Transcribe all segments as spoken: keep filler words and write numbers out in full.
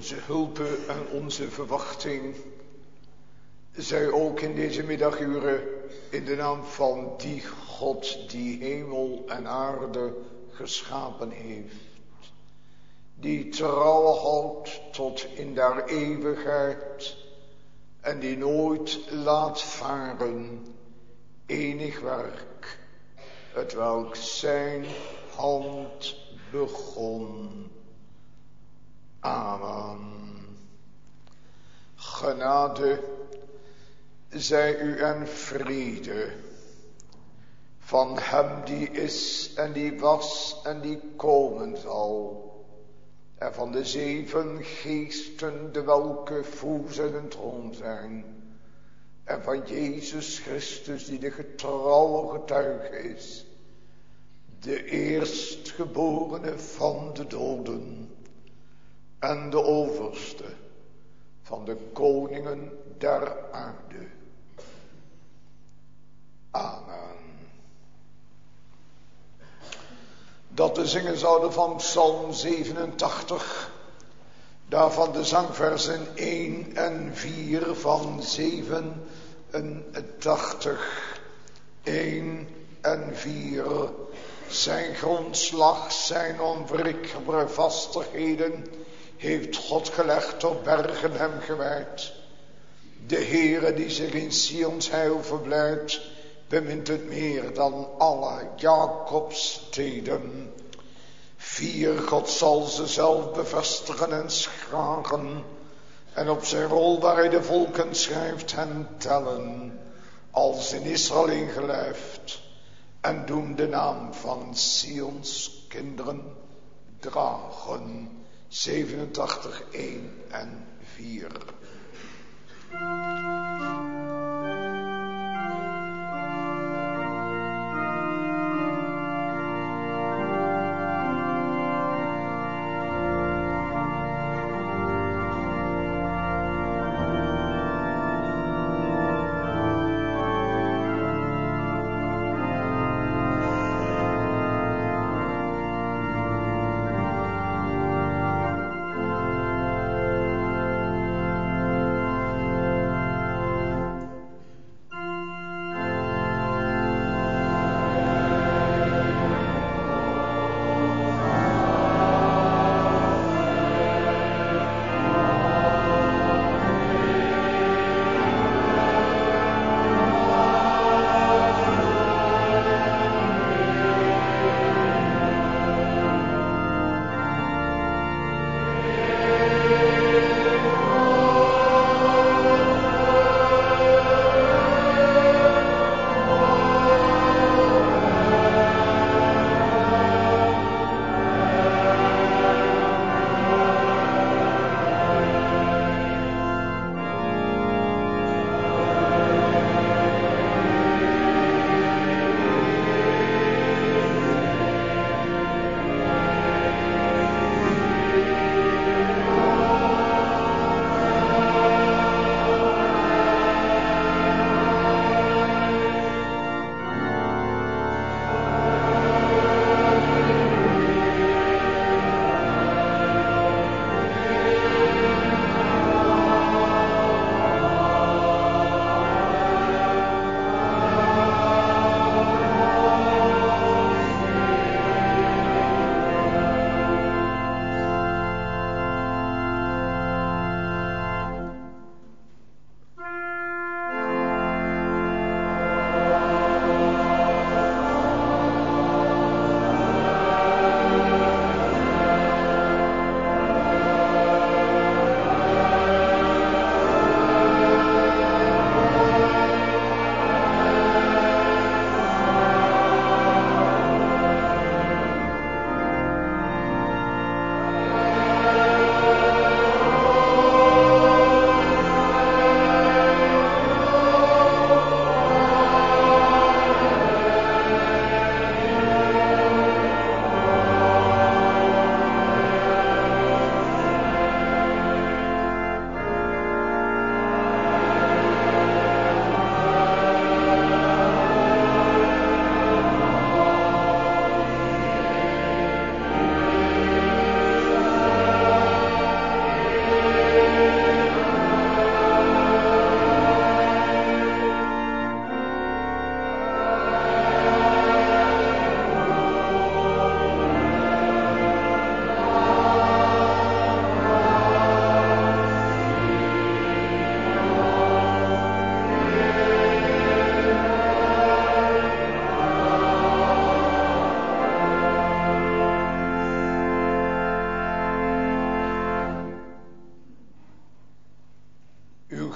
Onze hulp en onze verwachting zij ook in deze middaguren in de naam van die God die hemel en aarde geschapen heeft. Die trouw houdt tot in der eeuwigheid en die nooit laat varen enig werk, het welk zijn hand begon. Amen. Genade zij u en vrede van hem die is en die was en die komen zal, en van de zeven geesten de welke voes en een troon zijn, en van Jezus Christus die de getrouwe getuige is, de eerstgeborene van de doden en de overste van de koningen der aarde. Amen. Dat we zingen zouden van Psalm zevenentachtig, daarvan de zangversen één en vier van zevenentachtig. één en vier. Zijn grondslag, zijn onwrikbare vastigheden heeft God gelegd, op bergen hem gewijd. De Heere die zich in Sions heil verblijdt, bemint het meer dan alle Jacobsteden. Vier, God zal ze zelf bevestigen en schragen, en op zijn rol waar hij de volken schrijft hen tellen, als in Israël ingelijfd, en doen de naam van Sions kinderen dragen. zevenentachtig, één en vier.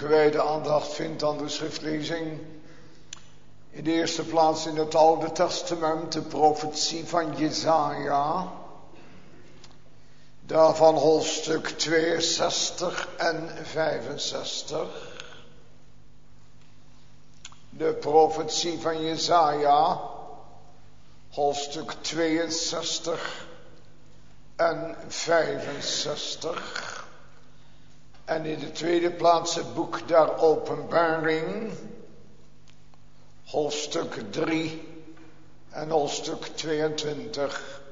gewijde aandacht vindt aan de schriftlezing. In de eerste plaats in het Oude Testament de profetie van Jesaja. Daarvan hoofdstuk tweeënzestig en vijfenzestig. De profetie van Jesaja, hoofdstuk tweeënzestig en vijfenzestig. En in de tweede plaats het boek der Openbaring, hoofdstuk drie en hoofdstuk tweeëntwintig.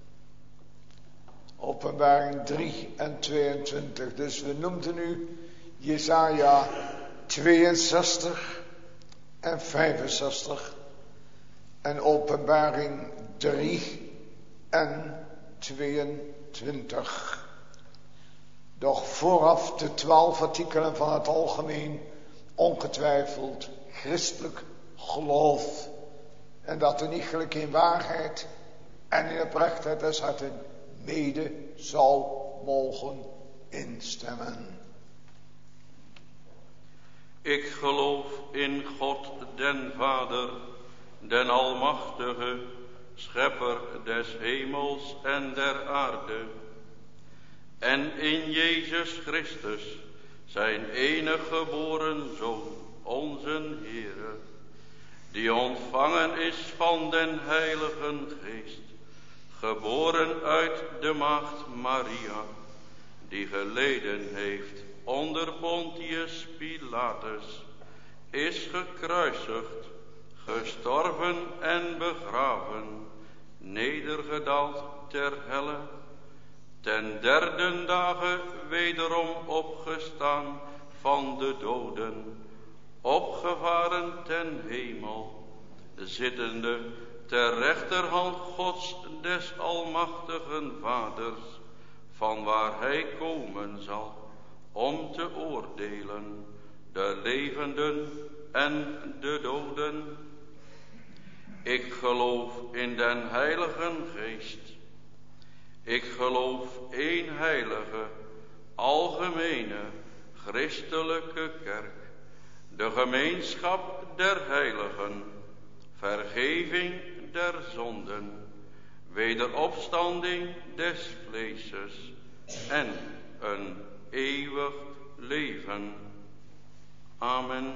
Openbaring drie en tweeëntwintig. Dus we noemden nu Jesaja tweeënzestig en vijfenzestig. En Openbaring drie en tweeëntwintig. Doch vooraf de twaalf artikelen van het algemeen ongetwijfeld christelijk geloof. En dat er iegelijk in waarheid en in oprechtheid des harten mede zal mogen instemmen. Ik geloof in God den Vader, den Almachtige, Schepper des hemels en der aarde. En in Jezus Christus, zijn enige geboren Zoon, onze Heere, die ontvangen is van den Heiligen Geest, geboren uit de maagd Maria, die geleden heeft onder Pontius Pilatus, is gekruisigd, gestorven en begraven, nedergedaald ter helle, ten derde dagen wederom opgestaan van de doden, opgevaren ten hemel, zittende ter rechterhand Gods des almachtigen Vaders, van waar hij komen zal, om te oordelen de levenden en de doden. Ik geloof in den Heiligen Geest. Ik geloof één heilige, algemene, christelijke kerk, de gemeenschap der heiligen, vergeving der zonden, wederopstanding des vleeses en een eeuwig leven. Amen.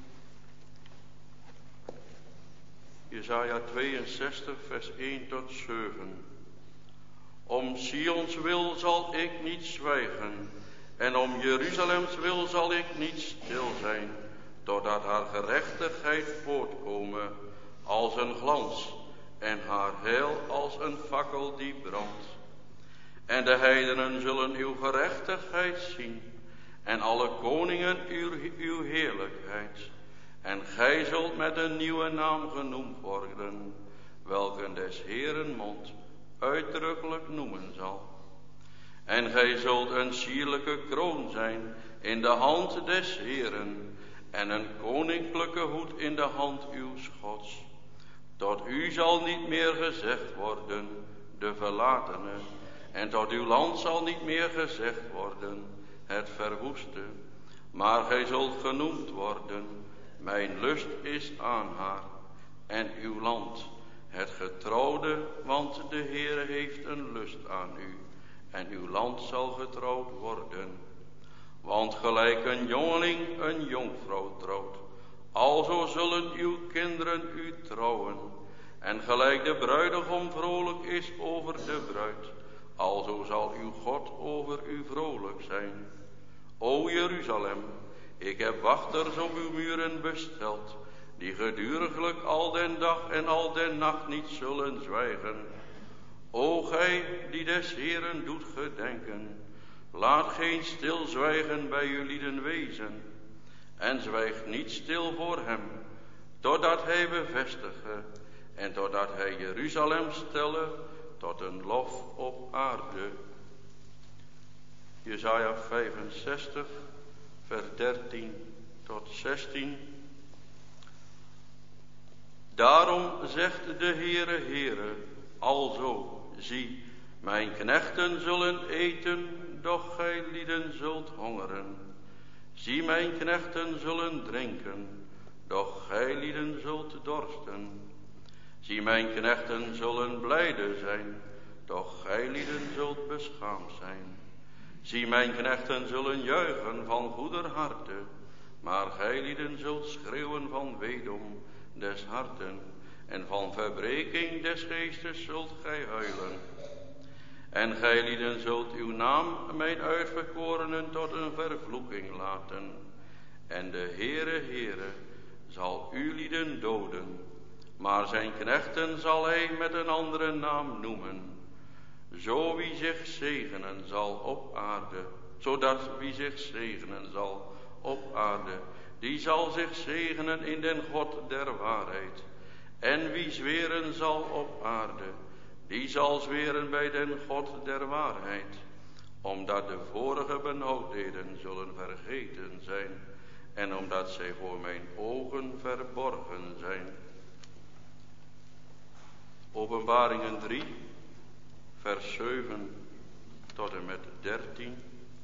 Jesaja tweeënzestig vers één tot zeven. Om Sions wil zal ik niet zwijgen, en om Jeruzalems wil zal ik niet stil zijn, totdat haar gerechtigheid voortkomen als een glans, en haar heil als een fakkel die brandt. En de heidenen zullen uw gerechtigheid zien, en alle koningen uw, uw heerlijkheid. En gij zult met een nieuwe naam genoemd worden, welke des Heeren mond uitdrukkelijk noemen zal. En gij zult een sierlijke kroon zijn in de hand des Heeren, en een koninklijke hoed in de hand uws Gods. Tot u zal niet meer gezegd worden, de verlatene, en tot uw land zal niet meer gezegd worden, het verwoeste. Maar gij zult genoemd worden, mijn lust is aan haar, en uw land, het getrouwde, want de Heere heeft een lust aan u, en uw land zal getrouwd worden. Want gelijk een jongeling een jonkvrouw trouwt, alzo zullen uw kinderen u trouwen. En gelijk de bruidegom vrolijk is over de bruid, alzo zal uw God over u vrolijk zijn. O Jeruzalem, ik heb wachters op uw muren besteld, die geduriglijk al den dag en al den nacht niet zullen zwijgen. O gij die des Heeren doet gedenken, laat geen stilzwijgen bij uw lieden wezen, en zwijgt niet stil voor hem, totdat hij bevestige, en totdat hij Jeruzalem stelle tot een lof op aarde. Jesaja vijfenzestig, vers dertien tot zestien. Daarom zegt de Heere, Heere, alzo, zie, mijn knechten zullen eten, doch gij lieden zult hongeren. Zie, mijn knechten zullen drinken, doch gijlieden zult dorsten. Zie, mijn knechten zullen blijde zijn, doch gijlieden zult beschaamd zijn. Zie, mijn knechten zullen juichen van goeder harte, maar gijlieden zult schreeuwen van weedom des harten, en van verbreking des geestes zult gij huilen. En gijlieden zult uw naam, mijn uitverkorenen, tot een vervloeking laten. En de Heere, Heere, zal u lieden doden, maar zijn knechten zal hij met een andere naam noemen. Zo wie zich zegenen zal op aarde, zodat wie zich zegenen zal op aarde, die zal zich zegenen in den God der waarheid. En wie zweren zal op aarde, die zal zweren bij den God der waarheid, omdat de vorige benauwdheden zullen vergeten zijn, en omdat zij voor mijn ogen verborgen zijn. Openbaringen drie, vers zeven tot en met dertien.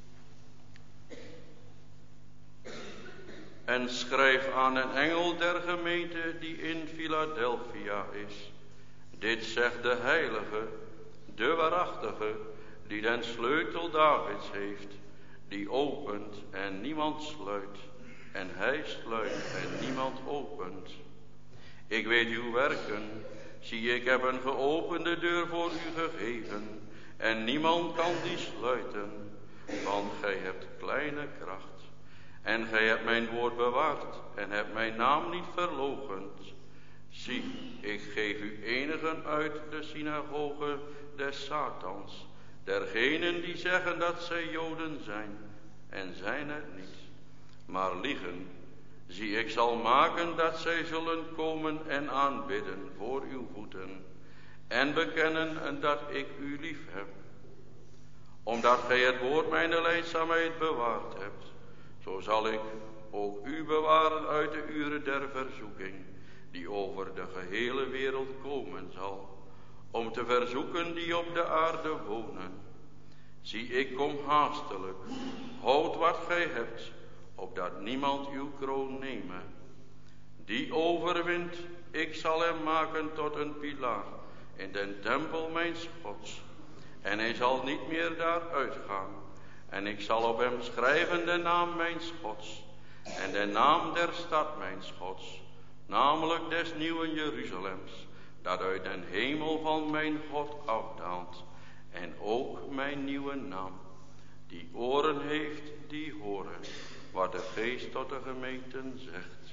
En schrijf aan een engel der gemeente die in Philadelphia is. Dit zegt de heilige, de waarachtige, die den sleutel Davids heeft, die opent en niemand sluit, en hij sluit en niemand opent. Ik weet uw werken, zie, ik heb een geopende deur voor u gegeven, en niemand kan die sluiten, want gij hebt kleine kracht. En gij hebt mijn woord bewaard, en hebt mijn naam niet verloochend. Zie, ik geef u enigen uit de synagoge des Satans, dergenen die zeggen dat zij Joden zijn, en zijn het niet, maar liegen. Zie, ik zal maken dat zij zullen komen en aanbidden voor uw voeten, en bekennen dat ik u lief heb. Omdat gij het woord mijn lijdzaamheid bewaard hebt, zo zal ik ook u bewaren uit de uren der verzoeking, die over de gehele wereld komen zal, om te verzoeken die op de aarde wonen. Zie, ik kom haastelijk, houd wat gij hebt, opdat niemand uw kroon neme. Die overwint, ik zal hem maken tot een pilaar in den tempel mijns Gods, en hij zal niet meer daar uitgaan. En ik zal op hem schrijven de naam mijns Gods, en de naam der stad mijns Gods, namelijk des nieuwen Jeruzalems, dat uit den hemel van mijn God afdaalt, en ook mijn nieuwe naam. Die oren heeft, die horen, wat de Geest tot de gemeenten zegt.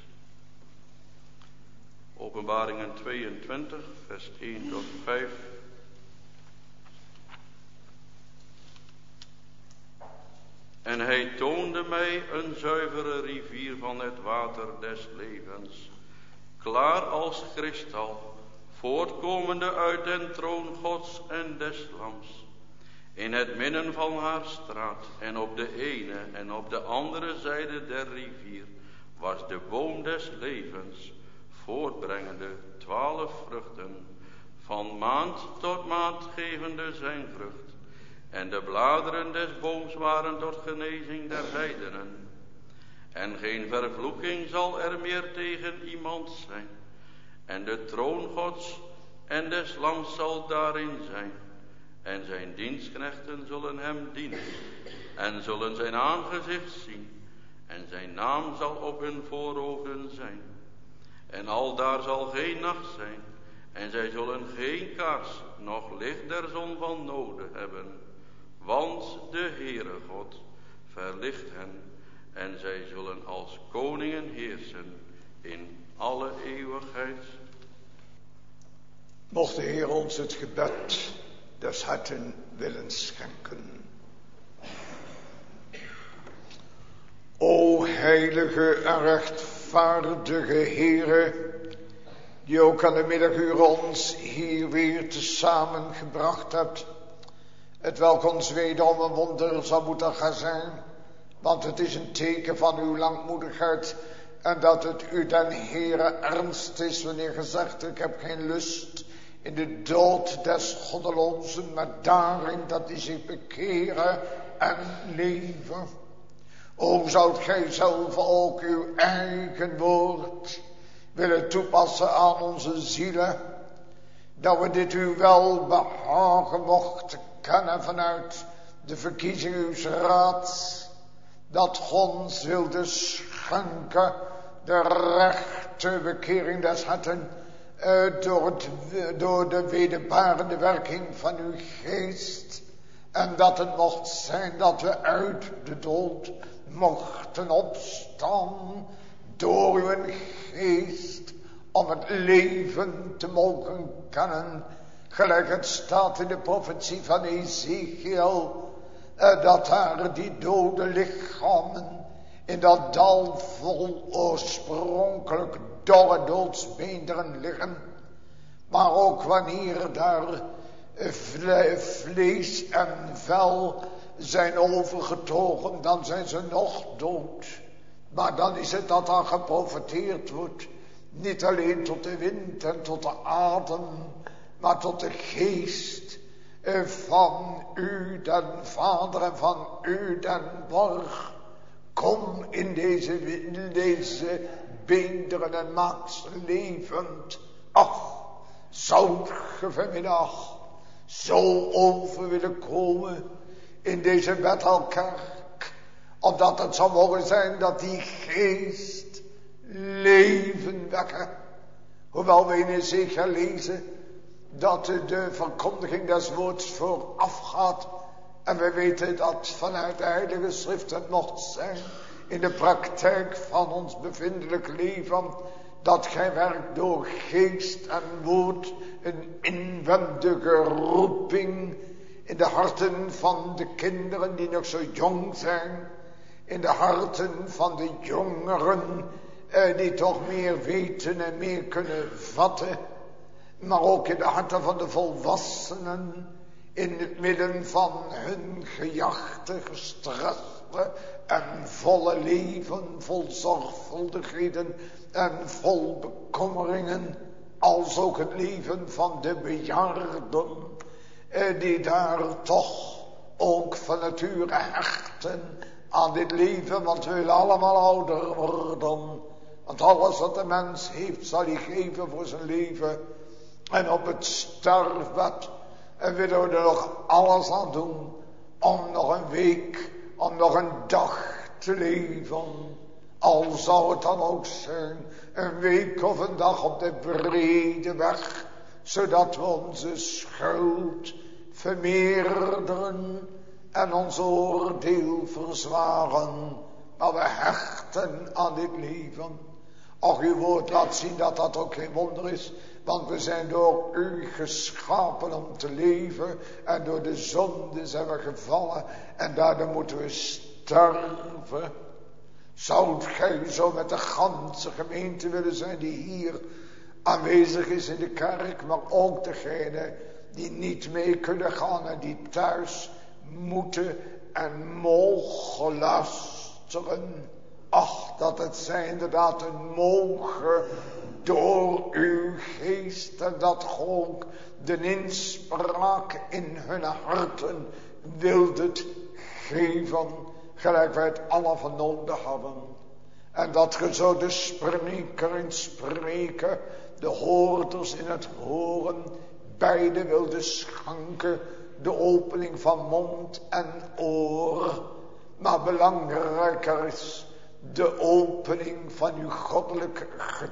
Openbaringen tweeëntwintig, vers één tot vijf. En hij toonde mij een zuivere rivier van het water des levens, klaar als kristal, voortkomende uit den troon Gods en des Lams. In het midden van haar straat en op de ene en op de andere zijde der rivier was de boom des levens, voortbrengende twaalf vruchten, van maand tot maand gevende zijn vrucht. En de bladeren des booms waren tot genezing der heidenen. En geen vervloeking zal er meer tegen iemand zijn. En de troon Gods en des Lams zal daarin zijn. En zijn dienstknechten zullen hem dienen. En zullen zijn aangezicht zien. En zijn naam zal op hun voorhoofden zijn. En aldaar zal geen nacht zijn. En zij zullen geen kaars, noch licht der zon van noden hebben. Want de Heere God verlicht hen, en zij zullen als koningen heersen in alle eeuwigheid. Mocht de Heer ons het gebed des harten willen schenken. O heilige en rechtvaardige Heere, die ook aan de middaguren ons hier weer tezamen gebracht hebt, het welk ons wederom een wonder zal moeten gaan zijn, want het is een teken van uw langmoedigheid en dat het u den Heere ernst is wanneer gezegd, ik heb geen lust in de dood des goddelozen, maar daarin dat die zich bekeren en leven. O, zoudt gij zelf ook uw eigen woord willen toepassen aan onze zielen, dat we dit u wel behagen mochten kennen vanuit de verkiezing uws raads, dat God ons wilde schenken de rechte bekering des harten uh, door, het, door de wederbarende werking van uw geest, en dat het mocht zijn dat we uit de dood mochten opstaan door uw geest, om het leven te mogen kennen, gelijk het staat in de profetie van Ezekiel, uh, dat daar die dode lichamen in dat dal vol oorspronkelijk dolle doodsbeenderen liggen, maar ook wanneer daar vle vlees en vel zijn overgetogen, dan zijn ze nog dood. Maar dan is het dat dan geprofeteerd wordt, niet alleen tot de wind en tot de adem, maar tot de geest van u den Vader en van u den Borg. Kom in deze, in deze beenderen en maak ze levend. Ach, zoudt ge vanmiddag zo over willen komen in deze Bethelkerk, opdat het zou mogen zijn dat die geest leven wekken. Hoewel we in Ezekiel lezen dat de verkondiging des woords voorafgaat, en we weten dat vanuit de Heilige Schrift het mocht zijn in de praktijk van ons bevindelijk leven, dat gij werkt door geest en woord een inwendige roeping in de harten van de kinderen die nog zo jong zijn, in de harten van de jongeren eh, die toch meer weten en meer kunnen vatten, maar ook in de harten van de volwassenen, in het midden van hun gejaagde, gestreste en volle leven, vol zorgvuldigheden en vol bekommeringen, als ook het leven van de bejaarden, eh, die daar toch ook van nature hechten aan dit leven, want we willen allemaal ouder worden, want alles wat de mens heeft zal hij geven voor zijn leven, en op het sterfbed en willen we er nog alles aan doen om nog een week, om nog een dag te leven. Al zou het dan ook zijn, een week of een dag op de brede weg, zodat we onze schuld vermeerderen en ons oordeel verzwaren. Maar we hechten aan dit leven. Och, uw woord laat zien dat dat ook geen wonder is. Want we zijn door u geschapen om te leven. En door de zonde zijn we gevallen. En daardoor moeten we sterven. Zoudt gij zo met de ganse gemeente willen zijn die hier aanwezig is in de kerk. Maar ook degene die niet mee kunnen gaan en die thuis moeten en mogen luisteren. Ach, dat het zij inderdaad een mogen door uw geest, en dat ook de inspraak in hun harten wilde geven, gelijk wij het alle van nodig hadden. En dat ge zo de spreker in spreken, de hoorders in het horen, beide wilde schenken, de opening van mond en oor. Maar belangrijker is de opening van uw goddelijke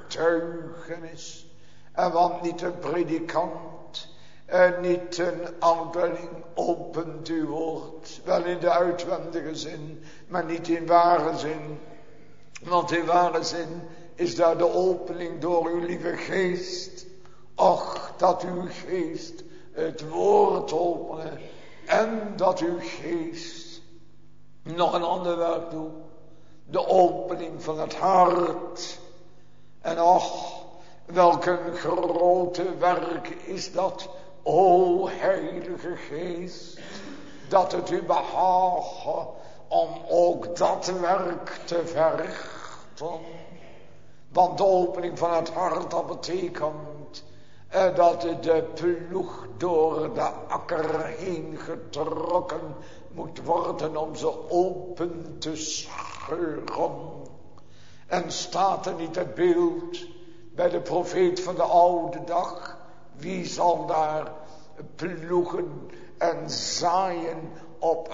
getuigenis. En want niet een predikant en niet een ouderling opent uw woord, wel in de uitwendige zin, maar niet in ware zin. Want in ware zin is daar de opening door uw lieve geest. Och, dat uw geest het woord openen en dat uw geest nog een ander werk doet. De opening van het hart. En och, welk een grote werk is dat, o Heilige Geest, dat het u behagen om ook dat werk te verrichten. Want de opening van het hart, dat betekent Eh, dat de ploeg door de akker heen getrokken moet worden om ze open te scheuren. En staat er niet het beeld bij de profeet van de oude dag? Wie zal daar ploegen en zaaien op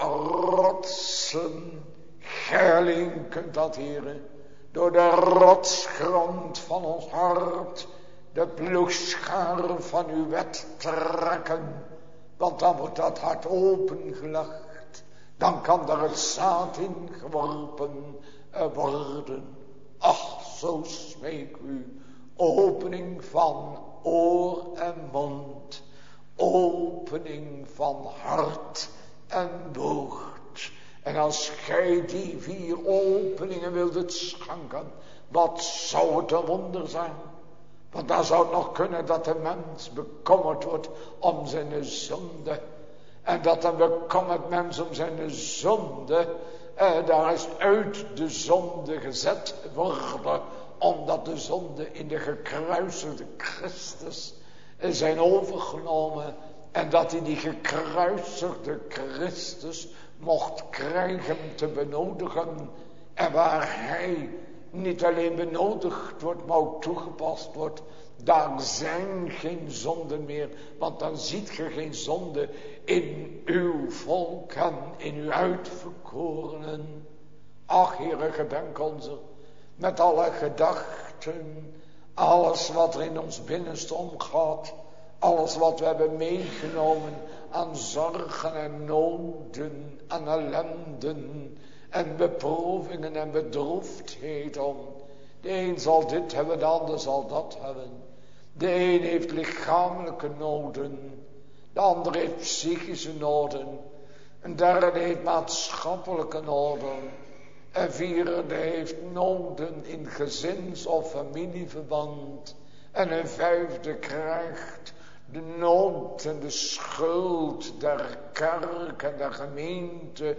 rotsen? Gij alleen kunt dat, Heere, door de rotsgrond van ons hart de ploegscharen van uw wet trekken. Want dan wordt dat hart opengelegd. Dan kan daar het zaad in geworpen worden. Ach, zo smeek u. Opening van oor en mond. Opening van hart en woord. En als gij die vier openingen wildet schenken, wat zou het een wonder zijn? Want dan zou het nog kunnen dat de mens bekommerd wordt om zijn zonde. En dat een bekommerd mens om zijn zonde, eh, daar is uit de zonde gezet worden. Omdat de zonde in de gekruisigde Christus eh, zijn overgenomen. En dat hij die gekruisigde Christus mocht krijgen te benodigen. En waar hij niet alleen benodigd wordt, maar ook toegepast wordt. Daar zijn geen zonden meer. Want dan ziet je geen zonde in uw volk en in uw uitverkorenen. Ach, Heere, gedenk onze met alle gedachten. Alles wat er in ons binnenste omgaat. Alles wat we hebben meegenomen aan zorgen en noden, aan ellenden en beproevingen en bedroefdheden. De een zal dit hebben, de ander zal dat hebben. De een heeft lichamelijke noden, de ander heeft psychische noden. Een derde heeft maatschappelijke noden. Een vierde heeft noden in gezins- of familieverband. En een vijfde krijgt de nood en de schuld der kerk en der gemeente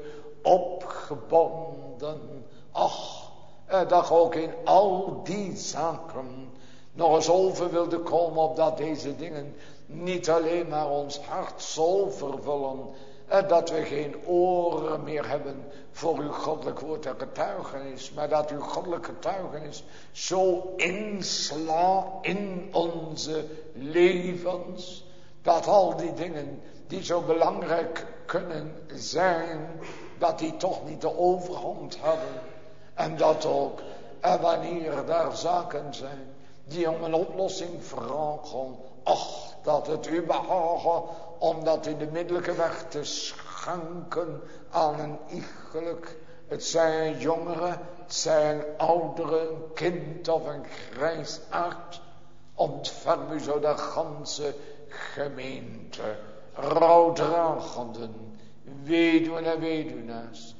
opgebonden. Ach, dat ook in al die zaken nog eens over wilde komen, opdat deze dingen niet alleen maar ons hart zo vervullen, dat we geen oren meer hebben voor uw goddelijk woord en getuigenis, maar dat uw goddelijk getuigenis zo insla in onze levens, dat al die dingen die zo belangrijk kunnen zijn, dat die toch niet de overhand hebben. En dat ook, en wanneer daar zaken zijn die om een oplossing vragen, ach, dat het u behagen om dat in de middellijke weg te schenken aan een iegelijk. Het zij een jongere, het zij een oudere, een kind of een grijsaard. Ontferm u zo de ganse gemeente, rouwdragenden, weduwen en weduwnaars,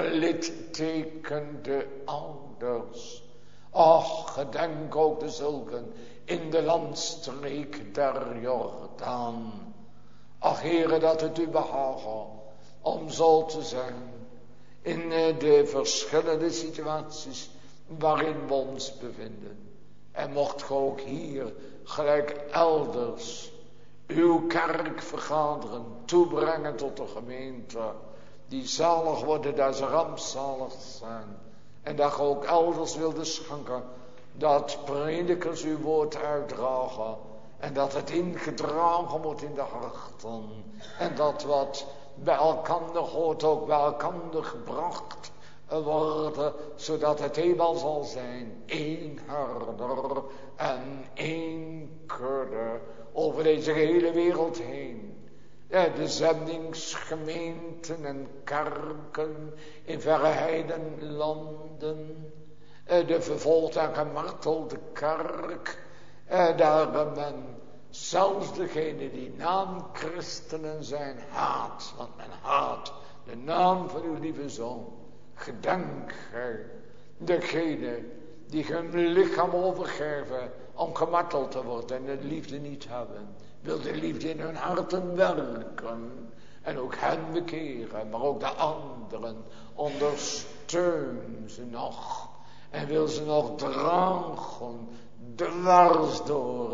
gelidtekende ouders. Ach, gedenk ook de zulken in de landstreek der Jordaan. Ach, Heere, dat het u behagen om zo te zijn in de verschillende situaties waarin we ons bevinden. En mocht ge ook hier, gelijk elders, uw kerk vergaderen, toebrengen tot de gemeente, die zalig worden, dat ze rampzalig zijn. En dat je ook elders wilde schenken, dat predikers uw woord uitdragen. En dat het ingedragen wordt in de harten. En dat wat bij elkander hoort ook bij elkander gebracht worden. Zodat het eenmaal zal zijn. Één herder en één kudde over deze hele wereld heen. De zendingsgemeenten en kerken in verre heidenlanden. De vervolgde en gemartelde kerk. Daar men zelfs degene die naamchristenen zijn haat. Want men haat de naam van uw lieve zoon. Gedenk gij degene die hun lichaam overgeven om gemarteld te worden en de liefde niet hebben. Wil de liefde in hun harten werken en ook hen bekeren, maar ook de anderen. Ondersteun ze nog en wil ze nog dragen dwars door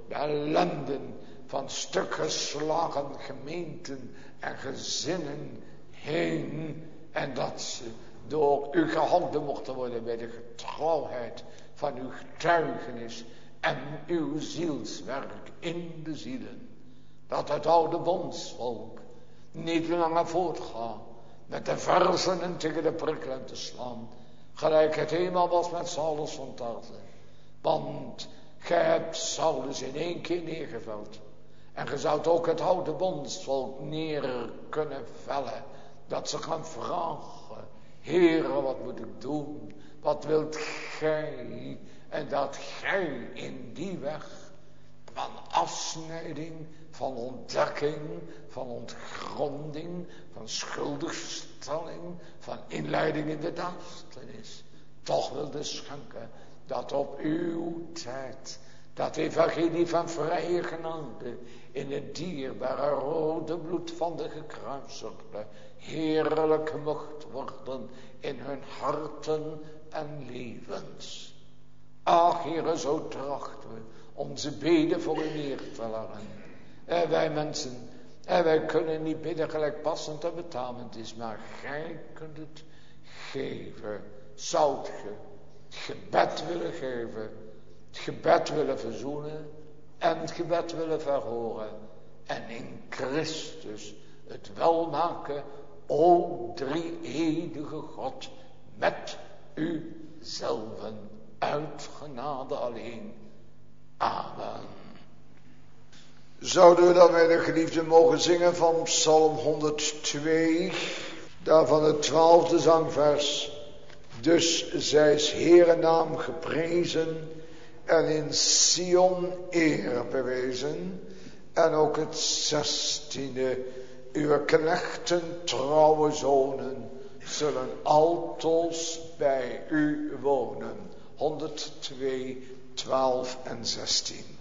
de ellenden van stukgeslagen gemeenten en gezinnen heen. En dat ze door u gehouden mochten worden bij de getrouwheid van uw getuigenis en uw zielswerk in de zielen. Dat het oude bondsvolk niet langer voortgaat met de versenen tegen de prikkelen te slaan, gelijk het eenmaal was met Saulus van Tarse. Want gij hebt Saulus in één keer neergeveld. En ge zoudt ook het oude bondsvolk neer kunnen vellen. Dat ze gaan vragen: Heere, wat moet ik doen? Wat wilt gij? En dat gij in die weg van afsnijding, van ontdekking, van ontgronding, van schuldigstelling, van inleiding in de duisternis, toch wilde schenken dat op uw tijd dat evangelie van vrije genade in het dierbare rode bloed van de gekruisigde heerlijk mocht worden in hun harten en levens. Ach, Heere, zo trachten we onze beden voor u neer te leggen. En wij mensen, en wij kunnen niet bidden gelijk passend en betamend is, maar gij kunt het geven. Zoudt ge het gebed willen geven, het gebed willen verzoenen en het gebed willen verhoren en in Christus het welmaken, o drie-eeuwige God, met u zelven, uit genade alleen. Amen. Zouden we dan, mijn geliefden, mogen zingen van Psalm honderdtwee, daarvan het twaalfde zangvers. Dus zij is Heere naam geprezen en in Sion eer bewezen. En ook het zestiende, uw knechten trouwe zonen zullen altoos bij u wonen. honderdtwee, twaalf en zestien.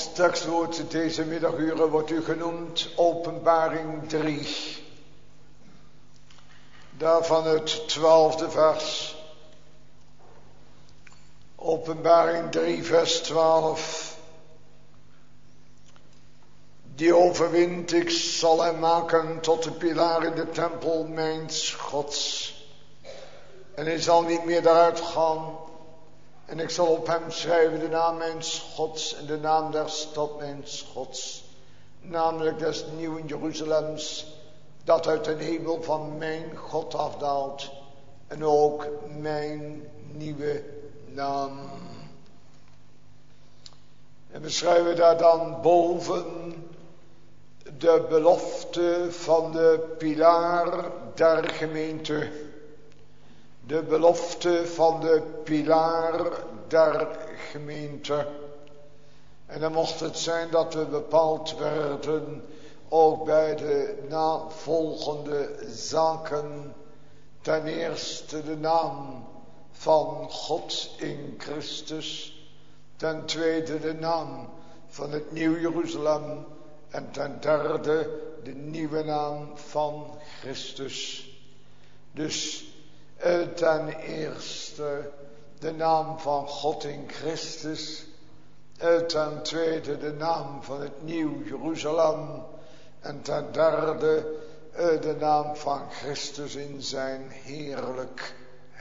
Ons tekstwoord deze middaguren wordt u genoemd Openbaring drie. Daarvan het twaalfde vers. Openbaring drie vers twaalf. Die overwint, ik zal hem maken tot de pilaar in de tempel mijns Gods. En hij zal niet meer daaruit gaan. En ik zal op hem schrijven de naam mijns Gods en de naam der stad mijns Gods. Namelijk des nieuwen Jeruzalems, dat uit de hemel van mijn God afdaalt. En ook mijn nieuwe naam. En we schrijven daar dan boven de belofte van de pilaar der gemeente. De belofte van de pilaar der gemeente. En dan mocht het zijn dat we bepaald werden ook bij de navolgende zaken. Ten eerste de naam van God in Christus. Ten tweede de naam van het Nieuw Jeruzalem. En ten derde de nieuwe naam van Christus. Dus ten eerste de naam van God in Christus. Ten tweede de naam van het Nieuw Jeruzalem. En ten derde de naam van Christus in zijn heerlijkheid.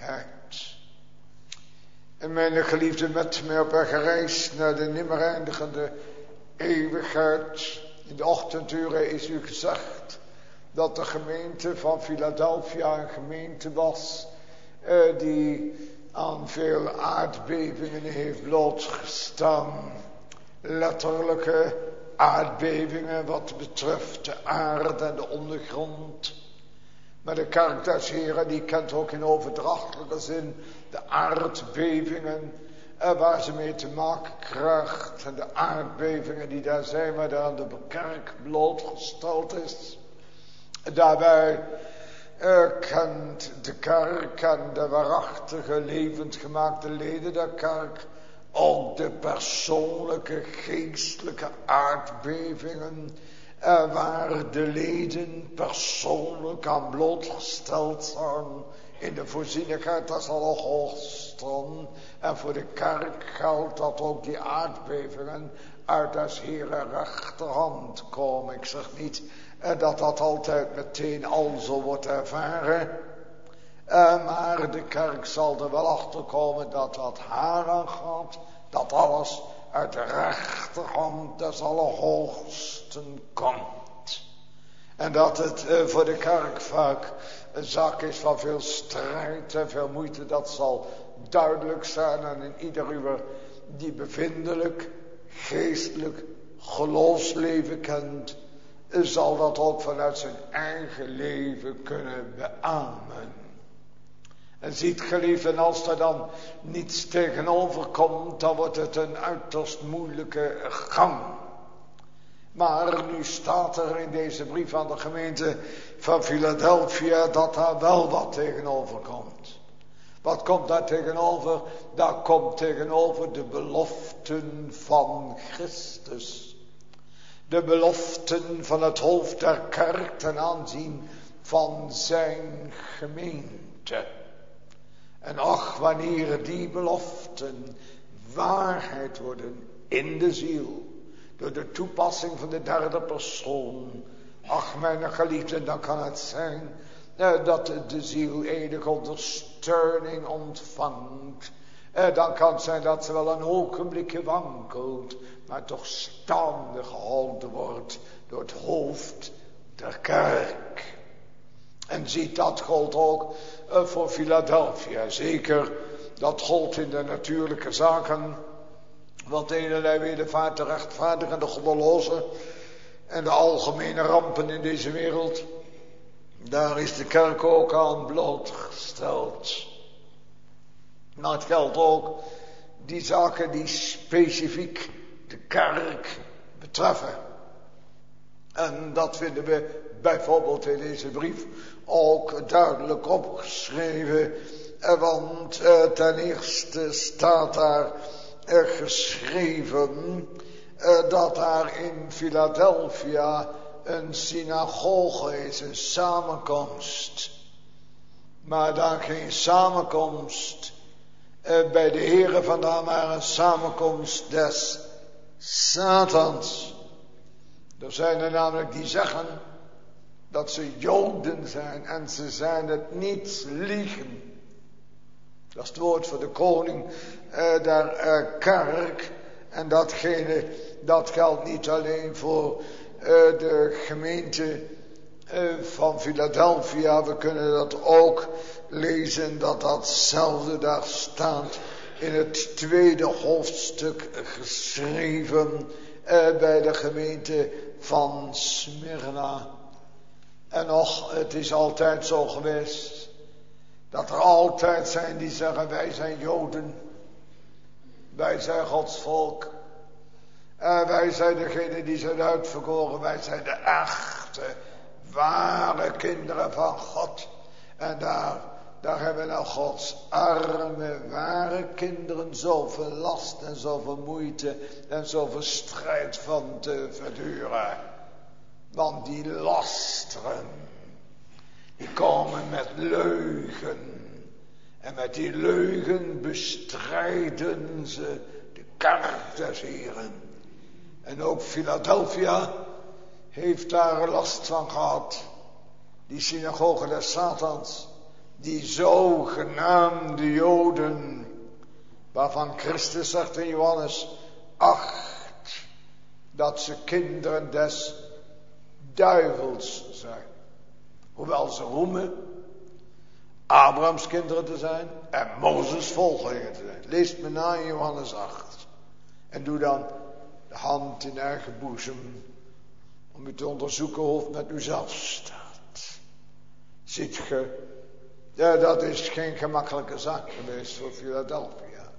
En mijn geliefde, met mij op weg gereisd naar de nimmer eindigende eeuwigheid. In de ochtenduren is u gezegd dat de gemeente van Philadelphia een gemeente was uh, die aan veel aardbevingen heeft blootgestaan. Letterlijke aardbevingen wat betreft de aarde en de ondergrond. Maar de kerk des Heren die kent ook in overdrachtelijke zin de aardbevingen uh, waar ze mee te maken krijgt. En de aardbevingen die daar zijn, waar daar de kerk blootgesteld is. Daarbij uh, kent de kerk en de waarachtige levend gemaakte leden der kerk ook de persoonlijke geestelijke aardbevingen uh, waar de leden persoonlijk aan blootgesteld zijn in de voorzienigheid des Allerhoogsten. En voor de kerk geldt dat ook die aardbevingen uit des Heren rechterhand komen. Ik zeg niet uh, dat dat altijd meteen al zo wordt ervaren. Uh, maar de kerk zal er wel achter komen dat wat haar aangaat, dat alles uit de rechterhand des Allerhoogsten komt. En dat het uh, voor de kerk vaak een zaak is van veel strijd en veel moeite, dat zal duidelijk zijn. En in ieder uur die bevindelijk, geestelijk geloofsleven kent, zal dat ook vanuit zijn eigen leven kunnen beamen. En ziet geliefden, als er dan niets tegenover komt, dan wordt het een uiterst moeilijke gang. Maar nu staat er in deze brief aan de gemeente van Philadelphia dat daar wel wat tegenover komt. Wat komt daar tegenover? Daar komt tegenover de beloften van Christus. De beloften van het hoofd der kerk ten aanzien van zijn gemeente. En ach, wanneer die beloften waarheid worden in de ziel, door de toepassing van de derde persoon. Ach, mijn geliefden, dan kan het zijn eh, dat de ziel enige ondersteuning ontvangt. Eh, dan kan het zijn dat ze wel een ogenblikje wankelt, maar toch staande gehouden wordt door het hoofd der kerk. En ziet, dat gold ook uh, voor Philadelphia. Zeker, dat gold in de natuurlijke zaken. Want de ene wedervaart, de rechtvaardige en de goddeloze en de algemene rampen in deze wereld. Daar is de kerk ook aan blootgesteld. Maar het geldt ook die zaken die specifiek de kerk betreffen. En dat vinden we bijvoorbeeld in deze brief ook duidelijk opgeschreven. Want uh, ten eerste staat daar uh, geschreven uh, dat daar in Philadelphia een synagoge is, een samenkomst. Maar dan geen samenkomst uh, bij de Here vandaan, maar een samenkomst des Satans. Er zijn er namelijk die zeggen dat ze Joden zijn en ze zijn het niet, liegen. Dat is het woord voor de koning uh, der uh, kerk. En datgene, dat geldt niet alleen voor uh, de gemeente uh, van Philadelphia. We kunnen dat ook lezen, dat datzelfde daar staat in het tweede hoofdstuk geschreven uh, bij de gemeente van Smyrna. En nog, het is altijd zo geweest dat er altijd zijn die zeggen: wij zijn Joden, wij zijn Gods volk, en wij zijn degene die zijn uitverkoren, wij zijn de echte, ware kinderen van God. En daar, daar hebben nou Gods arme, ware kinderen zoveel last en zoveel moeite en zoveel strijd van te verduren. Want die lasteren, die komen met leugen. En met die leugen bestrijden ze de kerk des Heren. En ook Philadelphia heeft daar last van gehad. Die synagoge des Satans. Die zogenaamde Joden. Waarvan Christus zegt in Johannes acht. Dat ze kinderen des duivels zijn. Hoewel ze roemen Abrahams kinderen te zijn en Mozes volgelingen te zijn. Lees me na in Johannes acht. En doe dan de hand in eigen boezem om u te onderzoeken hoe het met uzelf staat. Ziet ge, ja, dat is geen gemakkelijke zaak geweest voor Philadelphia.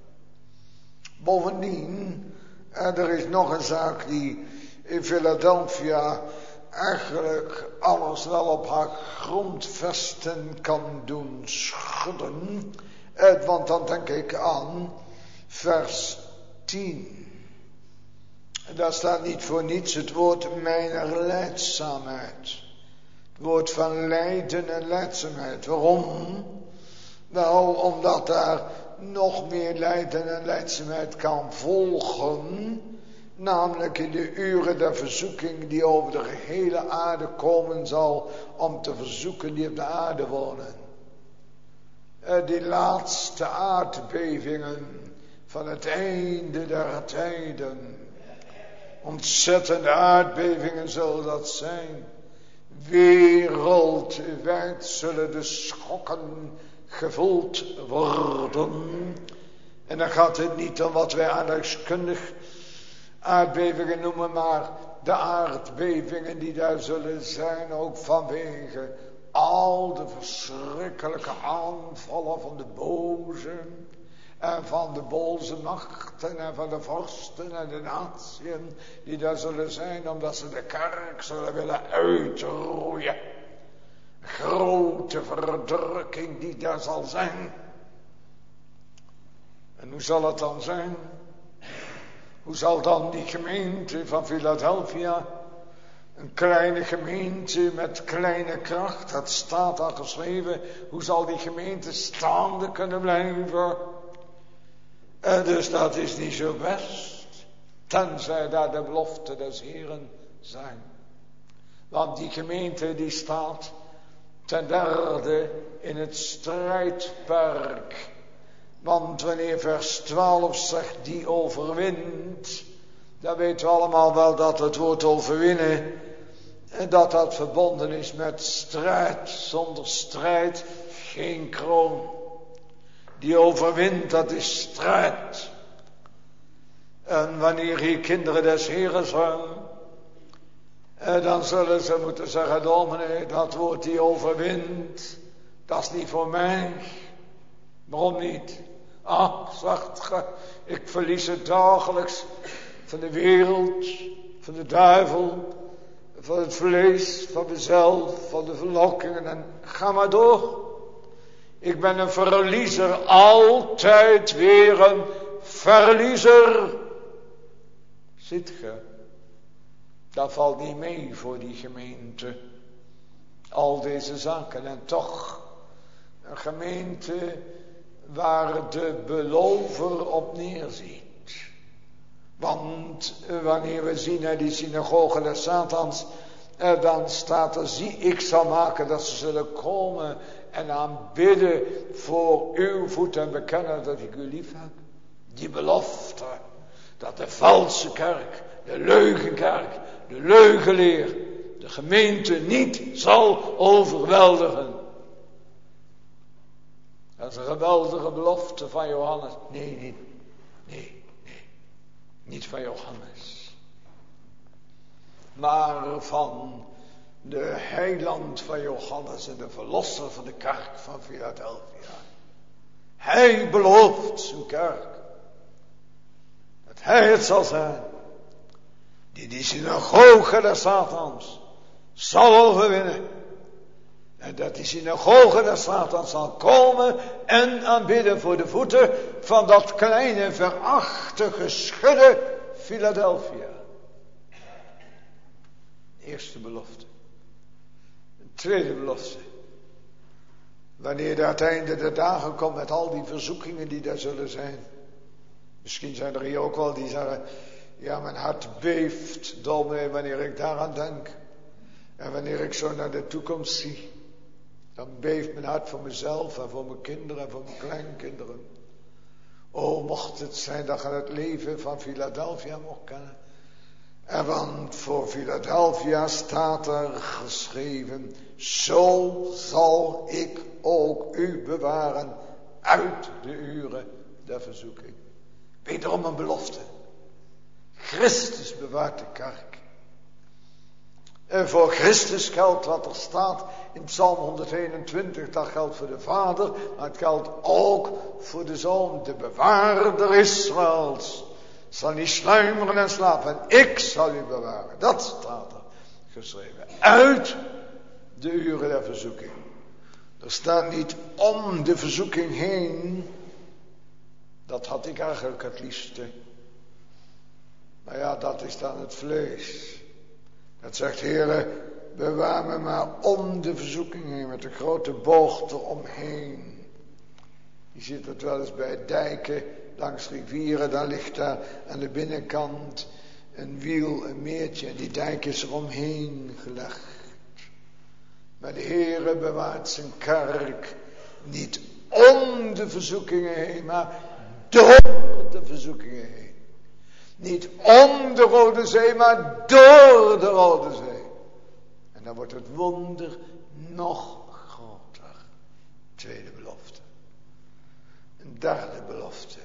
Bovendien, er is nog een zaak die in Philadelphia eigenlijk alles wel op haar grondvesten kan doen schudden. Want dan denk ik aan vers tien. En daar staat niet voor niets het woord mijner lijdzaamheid. Het woord van lijden en lijdzaamheid. Waarom? Nou, omdat daar nog meer lijden en lijdzaamheid kan volgen. Namelijk in de uren der verzoeking die over de gehele aarde komen zal om te verzoeken die op de aarde wonen. Uh, die laatste aardbevingen van het einde der tijden. Ontzettende aardbevingen zullen dat zijn. Wereldwijd zullen de schokken gevoeld worden. En dan gaat het niet om wat wij aardrijkskundig aardbevingen noemen, maar de aardbevingen die daar zullen zijn, ook vanwege al de verschrikkelijke aanvallen van de bozen en van de boze machten en van de vorsten en de natieën die daar zullen zijn, omdat ze de kerk zullen willen uitroeien. Grote verdrukking die daar zal zijn. En hoe zal het dan zijn? Hoe zal dan die gemeente van Philadelphia, een kleine gemeente met kleine kracht, dat staat al geschreven, hoe zal die gemeente staande kunnen blijven? En dus dat is niet zo best, tenzij daar de beloften des Heren zijn. Want die gemeente die staat ten derde in het strijdperk. Want wanneer vers twaalf zegt die overwint, dan weten we allemaal wel dat het woord overwinnen, en dat dat verbonden is met strijd. Zonder strijd geen kroon. Die overwint, dat is strijd. En wanneer hier kinderen des Heren zijn, dan zullen ze moeten zeggen: dominee, dat woord die overwint, dat is niet voor mij. Waarom niet? Ah, zegt ge, ik verlies het dagelijks van de wereld, van de duivel, van het vlees, van mezelf, van de verlokkingen, en ga maar door. Ik ben een verliezer, altijd weer een verliezer. Ziet ge, dat valt niet mee voor die gemeente. Al deze zaken. En toch, een gemeente waar de belover op neerziet. Want wanneer we zien naar die synagoge des Satans, dan staat er, zie, ik zal maken dat ze zullen komen en aanbidden voor uw voeten en bekennen dat ik u lief heb. Die belofte, dat de valse kerk, de leugenkerk, de leugenleer, de gemeente niet zal overweldigen. Dat is een geweldige belofte van Johannes. Nee, niet, nee, nee, niet van Johannes. Maar van de heiland van Johannes en de verlosser van de kerk van Philadelphia. Hij belooft zijn kerk. Dat hij het zal zijn. Die die synagoge des Satans zal overwinnen. En dat die synagoge des Satans zal komen en aanbidden voor de voeten van dat kleine verachtige schudde Philadelphia. Eerste belofte. Een tweede belofte. Wanneer er het einde der dagen komt met al die verzoekingen die daar zullen zijn. Misschien zijn er hier ook wel die zeggen, ja, mijn hart beeft, dominee, wanneer ik daaraan denk. En wanneer ik zo naar de toekomst zie. Dan beeft mijn hart voor mezelf en voor mijn kinderen en voor mijn kleinkinderen. O, mocht het zijn dat je het leven van Philadelphia mocht kennen. En want voor Philadelphia staat er geschreven, zo zal ik ook u bewaren uit de uren der verzoeking. Wederom een belofte. Christus bewaart de kerk. En voor Christus geldt wat er staat in Psalm honderdeenentwintig. Dat geldt voor de Vader, maar het geldt ook voor de Zoon. De bewaarder Israëls zal niet sluimeren en slapen. En ik zal u bewaren. Dat staat er geschreven. Uit de uren der verzoeking. Er staat niet om de verzoeking heen. Dat had ik eigenlijk het liefste. Maar ja, dat is dan het vlees. Dat zegt, Heere, bewaar me maar om de verzoeking heen, met een grote boog eromheen. Je ziet het wel eens bij dijken, langs rivieren, daar ligt daar aan de binnenkant een wiel, een meertje, en die dijk is eromheen gelegd. Maar de Heere bewaart zijn kerk niet om de verzoekingen heen, maar door de verzoekingen heen. Niet om de Rode Zee, maar door de Rode Zee. En dan wordt het wonder nog groter. Tweede belofte. Een derde belofte.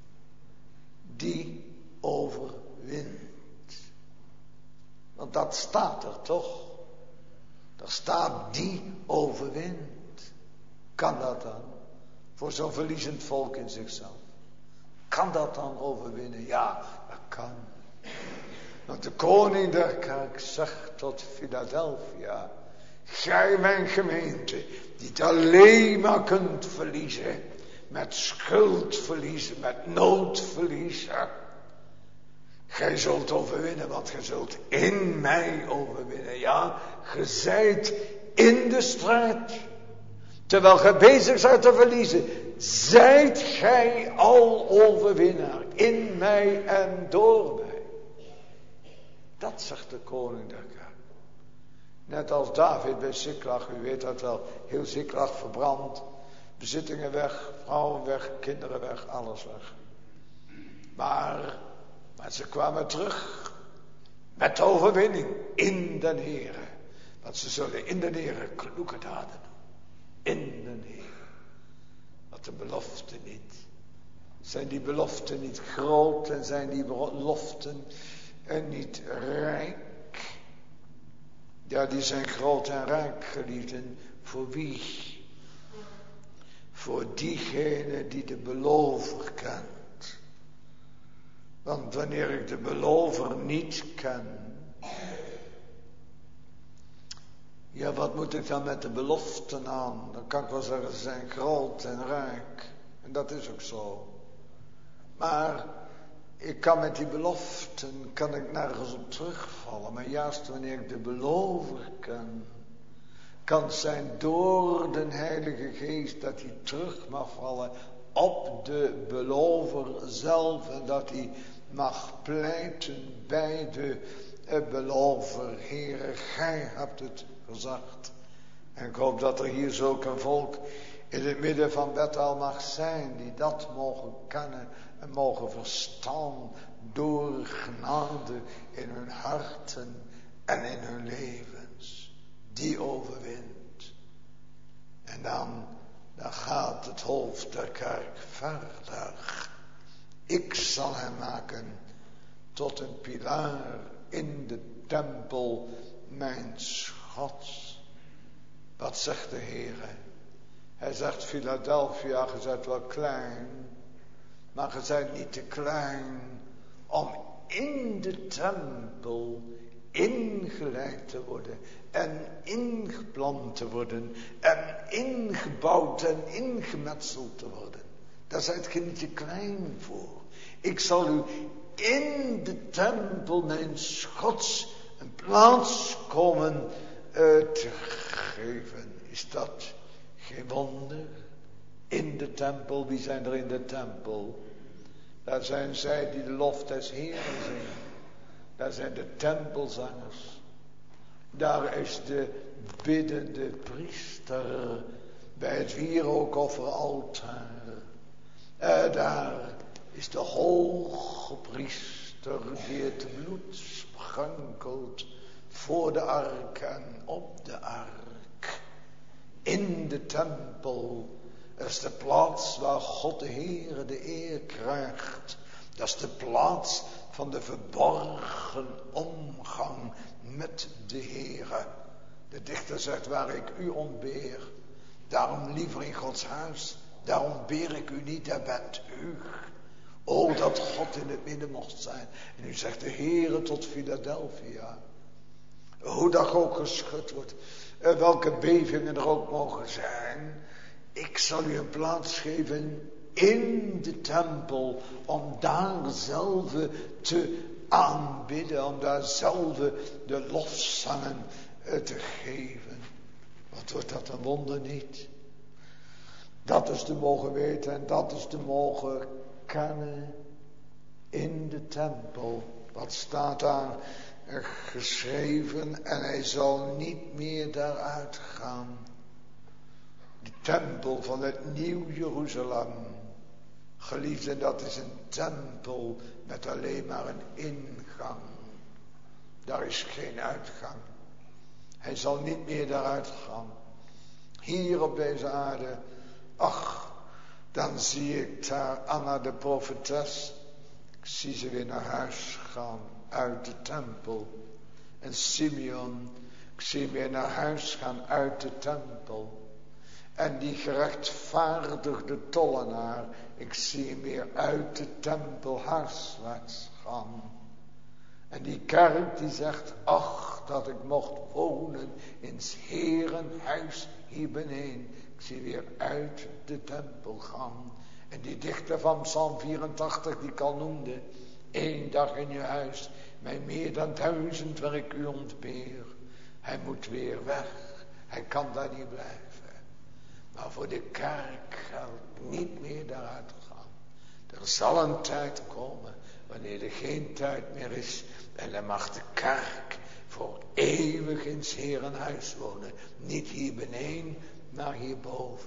Die overwint. Want dat staat er toch. Er staat die overwint. Kan dat dan? Voor zo'n verliezend volk in zichzelf. Kan dat dan overwinnen? Ja, dat kan. Want de koning der kerk zegt tot Philadelphia, gij mijn gemeente, die het alleen maar kunt verliezen, met schuld verliezen, met nood verliezen. Gij zult overwinnen, want gij zult in mij overwinnen. Ja, gij zijt in de strijd. Terwijl gij bezig zijt te verliezen, zijt gij al overwinnaar in mij en door mij. Dat zegt de koning der kerk. Net als David bij Ziklag, u weet dat wel, heel Ziklag verbrand. Bezittingen weg, vrouwen weg, kinderen weg, alles weg. Maar, maar ze kwamen terug met de overwinning in den Heere. Want ze zullen in den Heere kloeke daden doen. In den Heer. Wat de belofte niet. Zijn die beloften niet groot en zijn die beloften en niet rijk? Ja, die zijn groot en rijk, geliefden. Voor wie? Voor diegene die de belover kent. Want wanneer ik de belover niet ken, ja, wat moet ik dan met de beloften aan? Dan kan ik wel zeggen, ze zijn groot en rijk. En dat is ook zo. Maar Ik kan met die beloften, kan ik nergens op terugvallen. Maar juist wanneer ik de belover ken, kan het zijn door de Heilige Geest dat hij terug mag vallen op de belover zelf. En dat hij mag pleiten bij de belover. Heere, gij hebt het gezegd. En ik hoop dat er hier zulk een volk in het midden van Bethel mag zijn, die dat mogen kennen en mogen verstaan door genade in hun harten en in hun levens. Die overwint. En dan, dan gaat het hoofd der kerk verder. Ik zal hem maken tot een pilaar in de tempel mijns Gods. Wat zegt de Heere? Hij zegt, Philadelphia, je bent wel klein, maar je bent niet te klein om in de tempel ingeleid te worden en ingeplant te worden en ingebouwd en ingemetseld te worden. Daar zijt je niet te klein voor. Ik zal u in de tempel mijns Gods een plaats komen uh, te geven. Is dat geen wonder? In de tempel, wie zijn er in de tempel? Daar zijn zij die de lof des Heeren zingen. Daar zijn de tempelzangers. Daar is de biddende priester bij het wierookofferaltaar. En daar is de hoge priester die het bloed sprankelt voor de ark en op de ark. In de tempel is de plaats waar God de Heere de eer krijgt. Dat is de plaats van de verborgen omgang met de Heere. De dichter zegt, waar ik u ontbeer, daarom liever in Gods huis, daar ontbeer ik u niet, daar bent u. O, dat God in het midden mocht zijn. En nu zegt de Heere tot Philadelphia, hoe dat ook geschud wordt, welke bevingen er ook mogen zijn, ik zal u een plaats geven in de tempel, om daar zelf te aanbidden, om daar zelf de lofzangen te geven. Wat wordt dat een wonder niet? Dat is te mogen weten en dat is te mogen kennen in de tempel. Wat staat daar geschreven? En hij zal niet meer daaruit gaan. De tempel van het Nieuw Jeruzalem. Geliefden, dat is een tempel met alleen maar een ingang. Daar is geen uitgang. Hij zal niet meer daaruit gaan. Hier op deze aarde, ach, dan zie ik daar Anna de profetes. Ik zie ze weer naar huis gaan uit de tempel. En Simeon, ik zie hem weer naar huis gaan uit de tempel. En die gerechtvaardigde tollenaar, ik zie hem weer uit de tempel huiswaarts gaan. En die kerk die zegt, ach, dat ik mocht wonen in 's Heeren huis hier beneden. Ik zie weer uit de tempel gaan. En die dichter van Psalm vierentachtig die ik al noemde, één dag in je huis, mij meer dan duizend waar ik u ontbeer. Hij moet weer weg, hij kan daar niet blijven. Maar voor de kerk geldt niet meer daaruit gaan. Er zal een tijd komen wanneer er geen tijd meer is. En dan mag de kerk voor eeuwig in 's Heeren huis wonen. Niet hier beneden, maar hierboven.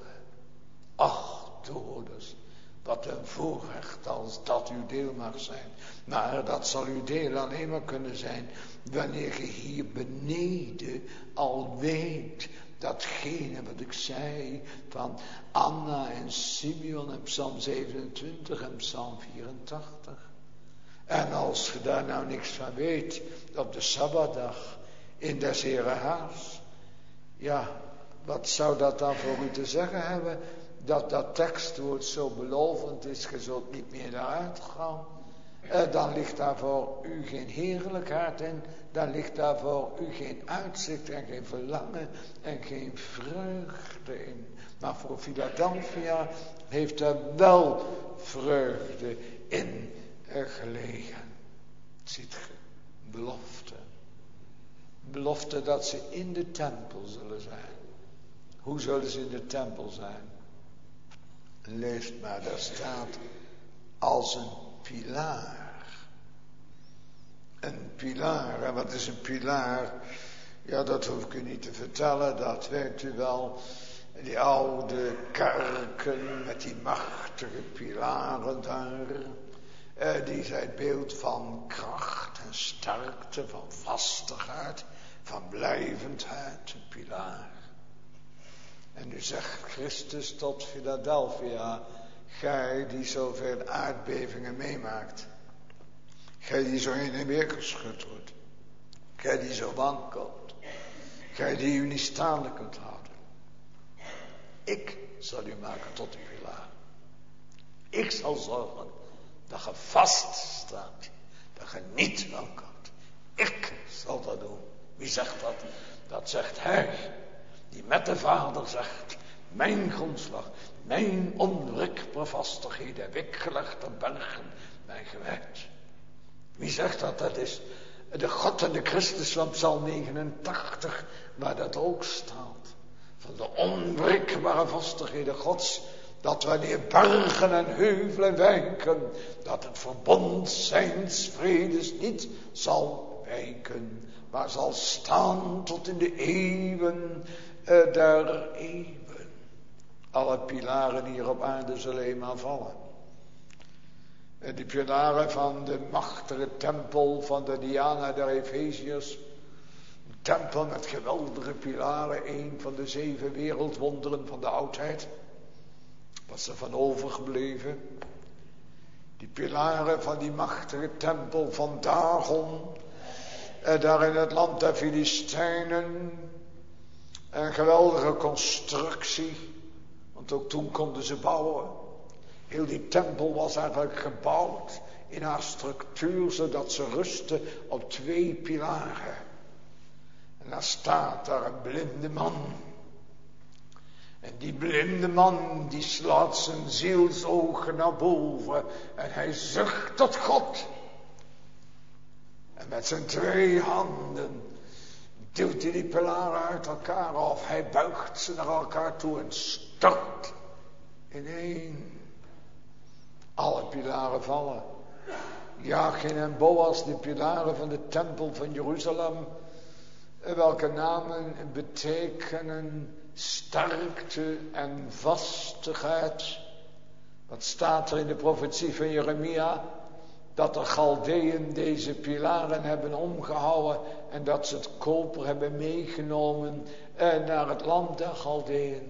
Ach, toehoorders, wat een voorrecht als dat uw deel mag zijn. Maar dat zal uw deel alleen maar kunnen zijn wanneer je hier beneden al weet datgene wat ik zei van Anna en Simeon en Psalm zevenentwintig en Psalm vierentachtig. En als je daar nou niks van weet, op de Sabbatdag in des Heeren huis, ja, wat zou dat dan voor u te zeggen hebben? Dat dat tekstwoord zo belovend is, je zult niet meer daaruit gaan. Eh, dan ligt daar voor u geen heerlijkheid in, dan ligt daar voor u geen uitzicht en geen verlangen en geen vreugde in. Maar voor Philadelphia heeft er wel vreugde in. gelegen. Ziet ge, belofte. Belofte dat ze in de tempel zullen zijn. Hoe zullen ze in de tempel zijn? Lees maar, daar staat als een pilaar. Een pilaar, en wat is een pilaar? Ja, dat hoef ik u niet te vertellen, dat weet u wel. Die oude kerken met die machtige pilaren daar. Eh, die zijn beeld van kracht en sterkte, van vastigheid, van blijvendheid, een pilaar. En nu zegt Christus tot Philadelphia, gij die zoveel aardbevingen meemaakt, gij die zo heen en weer geschud wordt, gij die zo wankelt, gij die u niet staande kunt houden. Ik zal u maken tot een pilaar. Ik zal zorgen dat je vast staat, dat je niet wankelt. Ik zal dat doen. Wie zegt dat? Dat zegt hij, die met de Vader zegt, mijn grondslag, mijn onwrikbare vastigheden heb ik gelegd op bergen, mijn gewijd. Wie zegt dat? Dat is de God en de Christus van Psalm negenentachtig, waar dat ook staat. Van de onwrikbare vastigheden Gods, dat wanneer bergen en heuvelen wijken, dat het verbond zijns vredes niet zal wijken, maar zal staan tot in de eeuwen uh, der eeuwen. Alle pilaren hier op aarde zullen eenmaal vallen. Uh, die pilaren van de machtige tempel van de Diana der Efeziërs. Een tempel met geweldige pilaren, een van de zeven wereldwonderen van de oudheid. Wat is er van overgebleven? Die pilaren van die machtige tempel van Dagon. En daar in het land der Filistijnen. Een geweldige constructie. Want ook toen konden ze bouwen. Heel die tempel was eigenlijk gebouwd in haar structuur, zodat ze rustte op twee pilaren. En daar staat daar een blinde man. En die blinde man, die slaat zijn zielsogen naar boven. En hij zucht tot God. En met zijn twee handen duwt hij die pilaren uit elkaar. Of hij buigt ze naar elkaar toe en stort in één. Alle pilaren vallen. Jachin en Boas, de pilaren van de tempel van Jeruzalem. Welke namen betekenen sterkte en vastigheid. Wat staat er in de profetie van Jeremia? Dat de Galdeën deze pilaren hebben omgehouden en dat ze het koper hebben meegenomen naar het land der Galdeën.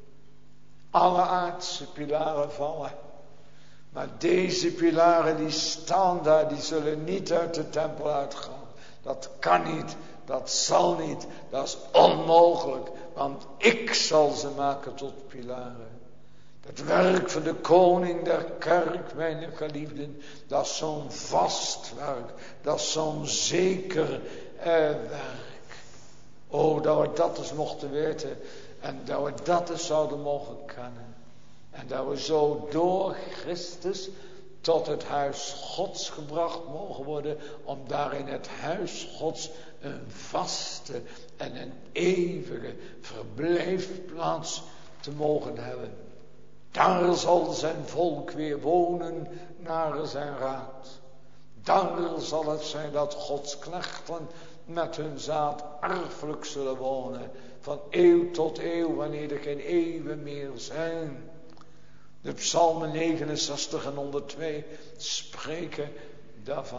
Alle aardse pilaren vallen. Maar deze pilaren die staan daar, die zullen niet uit de tempel uitgaan. Dat kan niet, dat zal niet, dat is onmogelijk. Want ik zal ze maken tot pilaren. Het werk van de koning der kerk, mijn geliefden, dat is zo'n vast werk. Dat is zo'n zeker eh, werk. Oh, dat we dat eens mochten weten. En dat we dat eens zouden mogen kennen. En dat we zo door Christus tot het huis Gods gebracht mogen worden. Om daar in het huis Gods een vaste en een eeuwige verblijfplaats te mogen hebben. Daar zal zijn volk weer wonen naar zijn raad. Daar zal het zijn dat Gods knechten met hun zaad erfelijk zullen wonen. Van eeuw tot eeuw, wanneer er geen eeuwen meer zijn. De psalmen negenenzestig en honderdtwee spreken daarvan.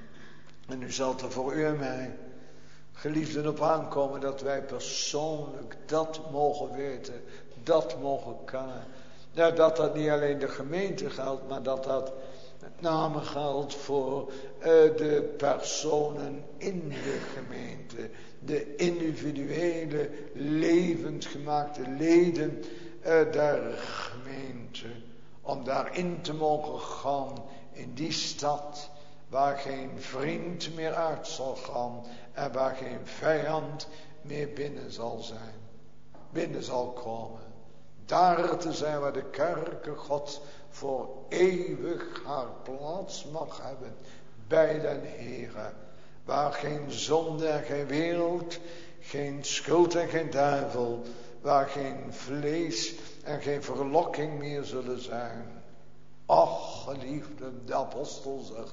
En nu zal het er voor u en mij, geliefden, op aankomen dat wij persoonlijk dat mogen weten. Dat mogen kennen. Ja, dat dat niet alleen de gemeente geldt, maar dat dat met name geldt voor uh, de personen in de gemeente. De individuele, levend gemaakte leden uh, der gemeente. Om daarin te mogen gaan in die stad waar geen vriend meer uit zal gaan en waar geen vijand meer binnen zal zijn. Binnen zal komen. daar te zijn waar de kerke God voor eeuwig haar plaats mag hebben. Bij den Heere. Waar geen zonde en geen wereld, geen schuld en geen duivel. Waar geen vlees en geen verlokking meer zullen zijn. Ach, geliefden, de apostel zegt,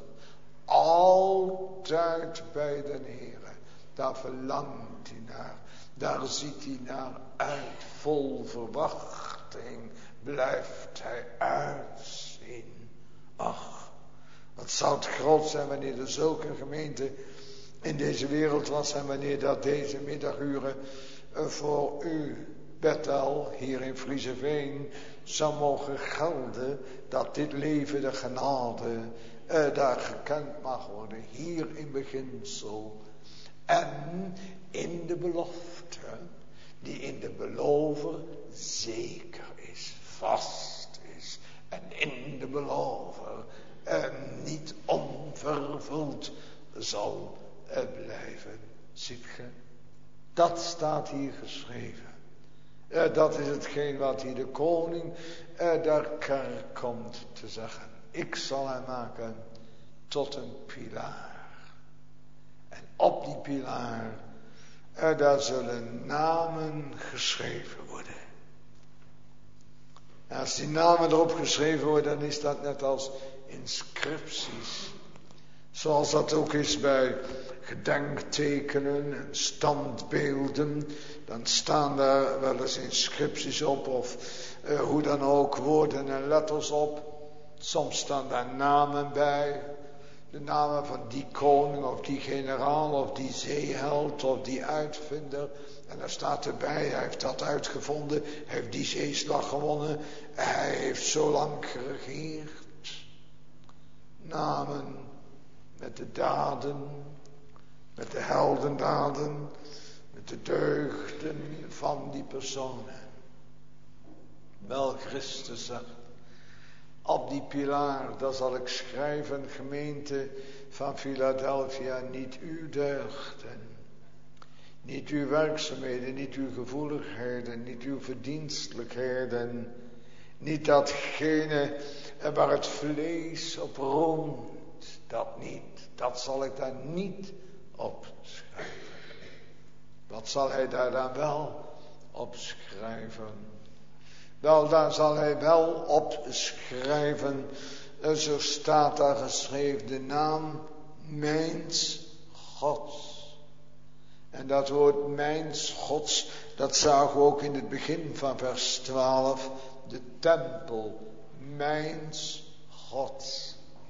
altijd bij den Heere. Daar verlangt hij naar. Daar ziet hij naar uit. Vol verwachting blijft hij uitzien. Ach, wat zou het groot zijn wanneer er zulke gemeente in deze wereld was. En wanneer dat deze middaguren voor u, Bethel, hier in Frieseveen, zou mogen gelden. Dat dit leven de genade eh, daar gekend mag worden. Hier in beginsel. En in de belofte, die in de belover zeker is, vast is. En in de belover eh, niet onvervuld zal eh, blijven. Ziet ge? Dat staat hier geschreven. Eh, dat is hetgeen wat hier de koning eh, der kerk komt te zeggen. Ik zal hem maken tot een pilaar. En op die pilaar, eh, daar zullen namen geschreven worden. En als die namen erop geschreven worden, dan is dat net als inscripties. Zoals dat ook is bij gedenktekenen en standbeelden. Dan staan daar wel eens inscripties op of uh, hoe dan ook woorden en letters op. Soms staan daar namen bij. De namen van die koning of die generaal of die zeeheld of die uitvinder. En daar staat erbij, hij heeft dat uitgevonden. Hij heeft die zeeslag gewonnen. Hij heeft zo lang geregeerd. Namen met de daden, met de heldendaden, met de deugden van die personen. Wel, Christus zegt, op die pilaar, daar zal ik schrijven, gemeente van Philadelphia, niet uw deugden, niet uw werkzaamheden, niet uw gevoeligheden, niet uw verdienstelijkheden, niet datgene waar het vlees op roemt, dat niet, dat zal ik daar niet op schrijven. Wat zal hij daar dan wel op schrijven? Wel, daar zal hij wel op schrijven, zo staat daar geschreven, de naam mijns Gods. En dat woord mijns Gods, dat zagen we ook in het begin van vers twaalf, de tempel, mijns Gods.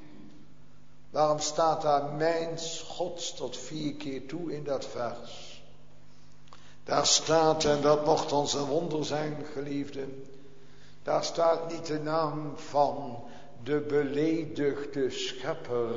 Waarom staat daar mijns Gods tot vier keer toe in dat vers? Daar staat, en dat mocht ons een wonder zijn, geliefden, daar staat niet de naam van de beledigde schepper,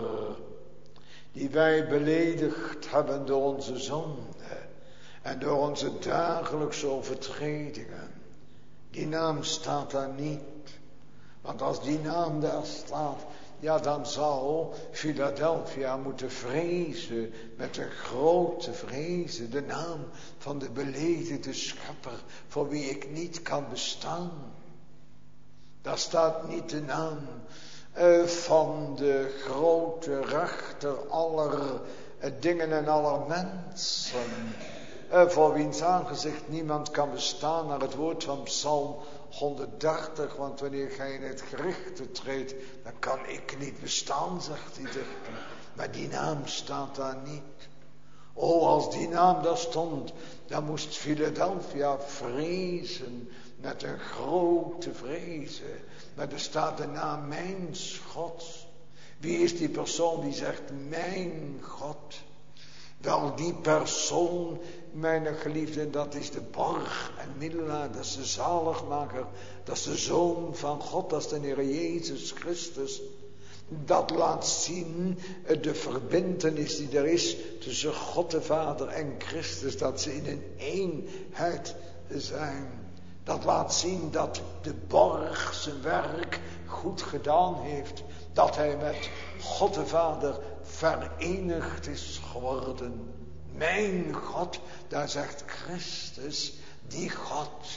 die wij beledigd hebben door onze zonde en door onze dagelijkse overtredingen. Die naam staat daar niet. Want als die naam daar staat, ja, dan zou Philadelphia moeten vrezen, met een grote vrezen, de naam van de beledigde schepper, voor wie ik niet kan bestaan. Daar staat niet de naam uh, van de grote rechter aller uh, dingen en aller mensen, uh, voor wiens aangezicht niemand kan bestaan, naar het woord van Psalm honderddertig, want wanneer gij in het gerichte treedt, dan kan ik niet bestaan, zegt die dichter. Maar die naam staat daar niet. Oh, als die naam daar stond, dan moest Philadelphia vrezen, met een grote vrezen. Maar er staat de naam mijns Gods. Wie is die persoon die zegt, mijn God? Wel, die persoon, mijn geliefden, dat is de borg en middelaar, dat is de zaligmaker, dat is de Zoon van God, dat is de Heer Jezus Christus. Dat laat zien de verbintenis die er is tussen God de Vader en Christus, dat ze in een eenheid zijn. Dat laat zien dat de borg zijn werk goed gedaan heeft, dat hij met God de Vader verenigd is geworden. Mijn God, daar zegt Christus, die God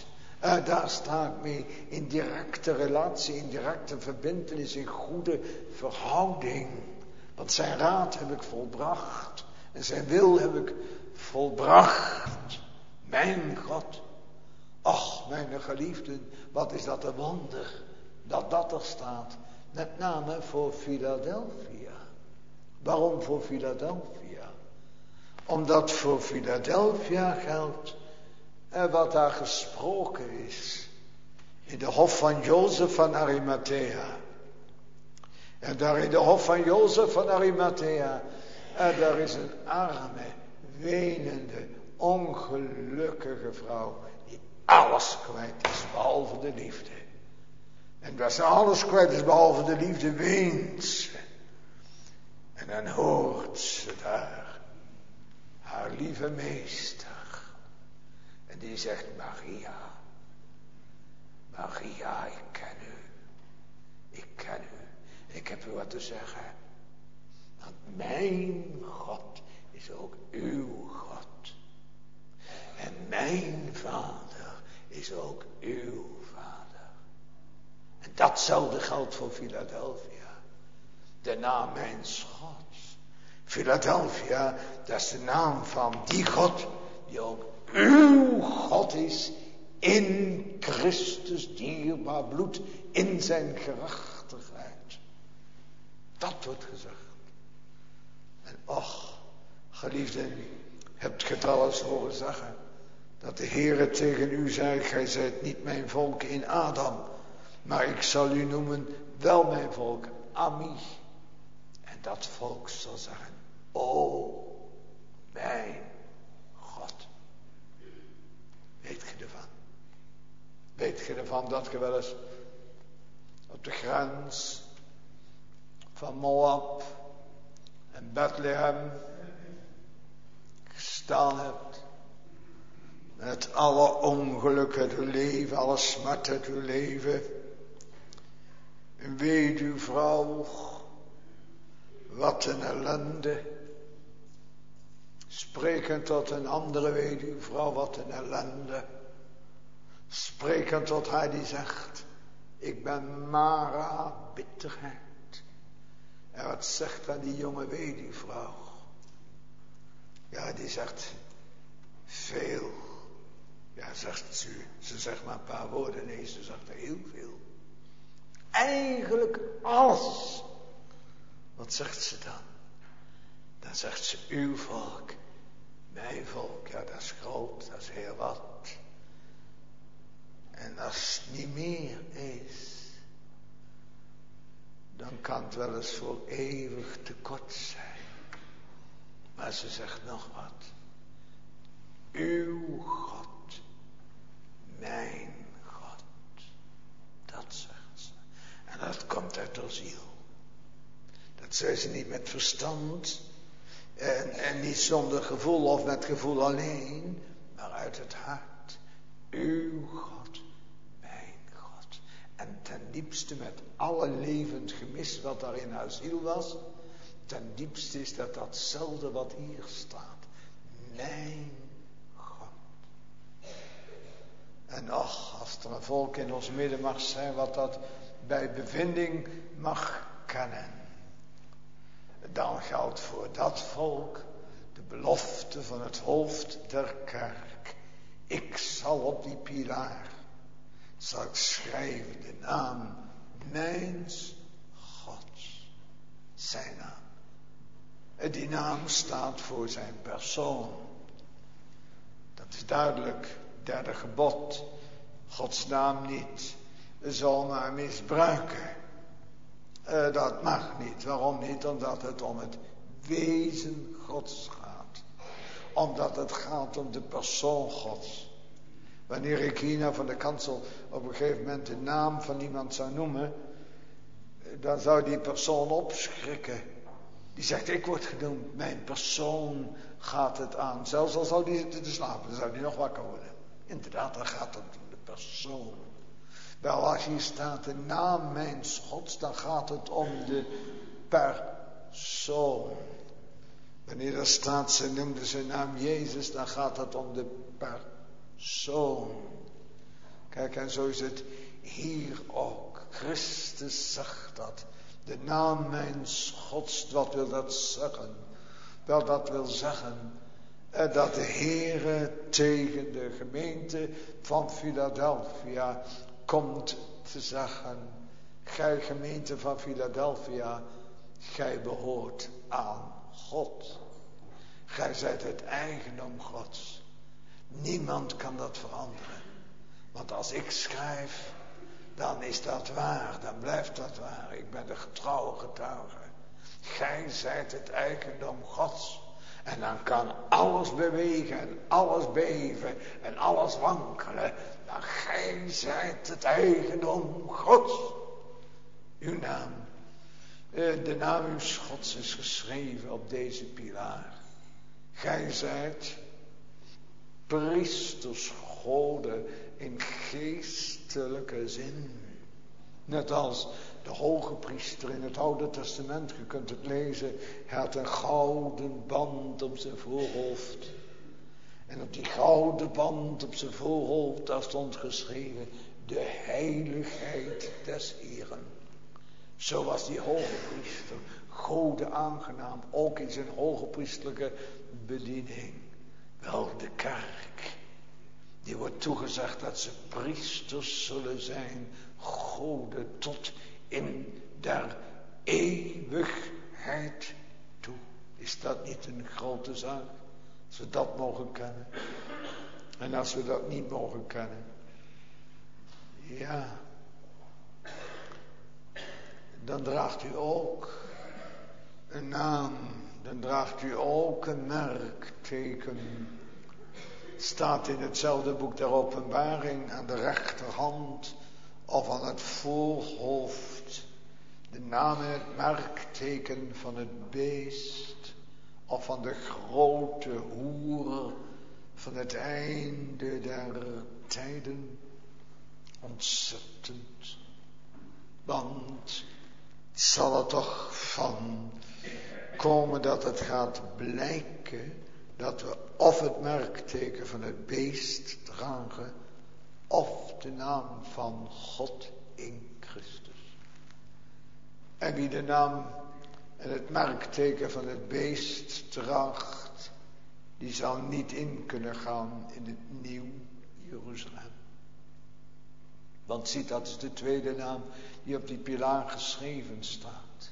Uh, daar sta ik mee in directe relatie, in directe verbintenis, in goede verhouding. Want zijn raad heb ik volbracht. En zijn wil heb ik volbracht. Mijn God. Ach, mijn geliefden, wat is dat een wonder dat dat er staat. Met name voor Philadelphia. Waarom voor Philadelphia? Omdat voor Philadelphia geldt en wat daar gesproken is. In de hof van Jozef van Arimathea. En daar in de hof van Jozef van Arimathea. En daar is een arme, wenende, ongelukkige vrouw. Die alles kwijt is behalve de liefde. En als ze alles kwijt is behalve de liefde, weent ze. En dan hoort ze daar haar lieve meester. En die zegt, Maria, Maria, ik ken u. Ik ken u. Ik heb u wat te zeggen. Want mijn God is ook uw God. En mijn Vader is ook uw Vader. En datzelfde geldt voor Philadelphia. De naam mijns Gods. Philadelphia, dat is de naam van die God die ook uw God is in Christus dierbaar bloed, in zijn gerechtigheid. Dat wordt gezegd. En och, geliefden, hebt ge het al eens horen zeggen, dat de Heere tegen u zei, gij zijt niet mijn volk in Adam, maar ik zal u noemen wel mijn volk, Ami. En dat volk zal zeggen, o, mijn God. Weet je ervan? Weet je ervan dat je wel eens op de grens van Moab en Bethlehem gestaan hebt, met alle ongelukken uit uw leven, alle smart uit uw leven, een weduwvrouw, wat een ellende, sprekend tot een andere weduwvrouw, wat een ellende, sprekend tot haar die zegt, ik ben Mara bitterheid. En wat zegt dan die jonge weduwvrouw? Ja, die zegt veel. Ja, zegt ze, ze zegt maar een paar woorden. Nee, ze zegt er heel veel. Eigenlijk alles. Wat zegt ze dan? Dan zegt ze, uw volk, mijn volk. Ja, dat is groot, dat is heel wat. En als het niet meer is, dan kan het wel eens voor eeuwig tekort zijn. Maar ze zegt nog wat. Uw God, mijn God. Dat zegt ze. En dat komt uit haar ziel. Dat zei ze niet met verstand. En, en niet zonder gevoel of met gevoel alleen. Maar uit het hart. Uw God, mijn God. En ten diepste met alle levend gemis wat daar in haar ziel was. Ten diepste is dat datzelfde wat hier staat. Mijn God. En ach, als er een volk in ons midden mag zijn wat dat bij bevinding mag kennen. Dan geldt voor dat volk de belofte van het hoofd der kerk. Ik zal op die pilaar, zal ik schrijven de naam mijns Gods. Zijn naam. En die naam staat voor zijn persoon. Dat is duidelijk. Derde gebod. Gods naam niet zomaar misbruiken. Uh, dat mag niet. Waarom niet? Omdat het om het wezen Gods gaat. Omdat het gaat om de persoon Gods. Wanneer ik hier nou van de kansel op een gegeven moment de naam van iemand zou noemen, dan zou die persoon opschrikken. Die zegt, ik word genoemd, mijn persoon gaat het aan. Zelfs al zou die zitten te slapen, dan zou die nog wakker worden. Inderdaad, dan gaat het om de persoon. Wel, als hier staat de naam mijns Gods, dan gaat het om de persoon. Wanneer er staat, ze noemde zijn naam Jezus, dan gaat het om de persoon. Kijk, en zo is het hier ook. Christus zegt dat. De naam mijns Gods, wat wil dat zeggen? Wel, dat wil zeggen dat de Heere tegen de gemeente van Philadelphia komt te zeggen: gij gemeente van Philadelphia, gij behoort aan God. Gij zijt het eigendom Gods. Niemand kan dat veranderen. Want als ik schrijf, dan is dat waar, dan blijft dat waar. Ik ben de getrouwe getuige. Gij zijt het eigendom Gods. En dan kan alles bewegen en alles beven en alles wankelen. Maar gij zijt het eigendom Gods. Uw naam, de naam uw Gods is geschreven op deze pilaar. Gij zijt priesters goden in geestelijke zin. Net als de hoge priester in het Oude Testament, je kunt het lezen, hij had een gouden band op zijn voorhoofd. En op die gouden band op zijn voorhoofd, daar stond geschreven: de heiligheid des Heeren. Zo was die hoge priester gode aangenaam, ook in zijn hoge priesterlijke bediening. Wel, de kerk, die wordt toegezegd dat ze priesters zullen zijn, gode tot in der eeuwigheid toe. Is dat niet een grote zaak? Als we dat mogen kennen. En als we dat niet mogen kennen. Ja. Dan draagt u ook een naam. Dan draagt u ook een merkteken. Staat in hetzelfde boek der Openbaring aan de rechterhand of aan het voorhoofd. De naam en het merkteken van het beest of van de grote hoer van het einde der tijden. Ontzettend. Want het zal er toch van komen dat het gaat blijken dat we of het merkteken van het beest dragen of de naam van God in Christus. En wie de naam en het merkteken van het beest draagt, die zal niet in kunnen gaan in het nieuw Jeruzalem. Want ziet, dat is de tweede naam die op die pilaar geschreven staat.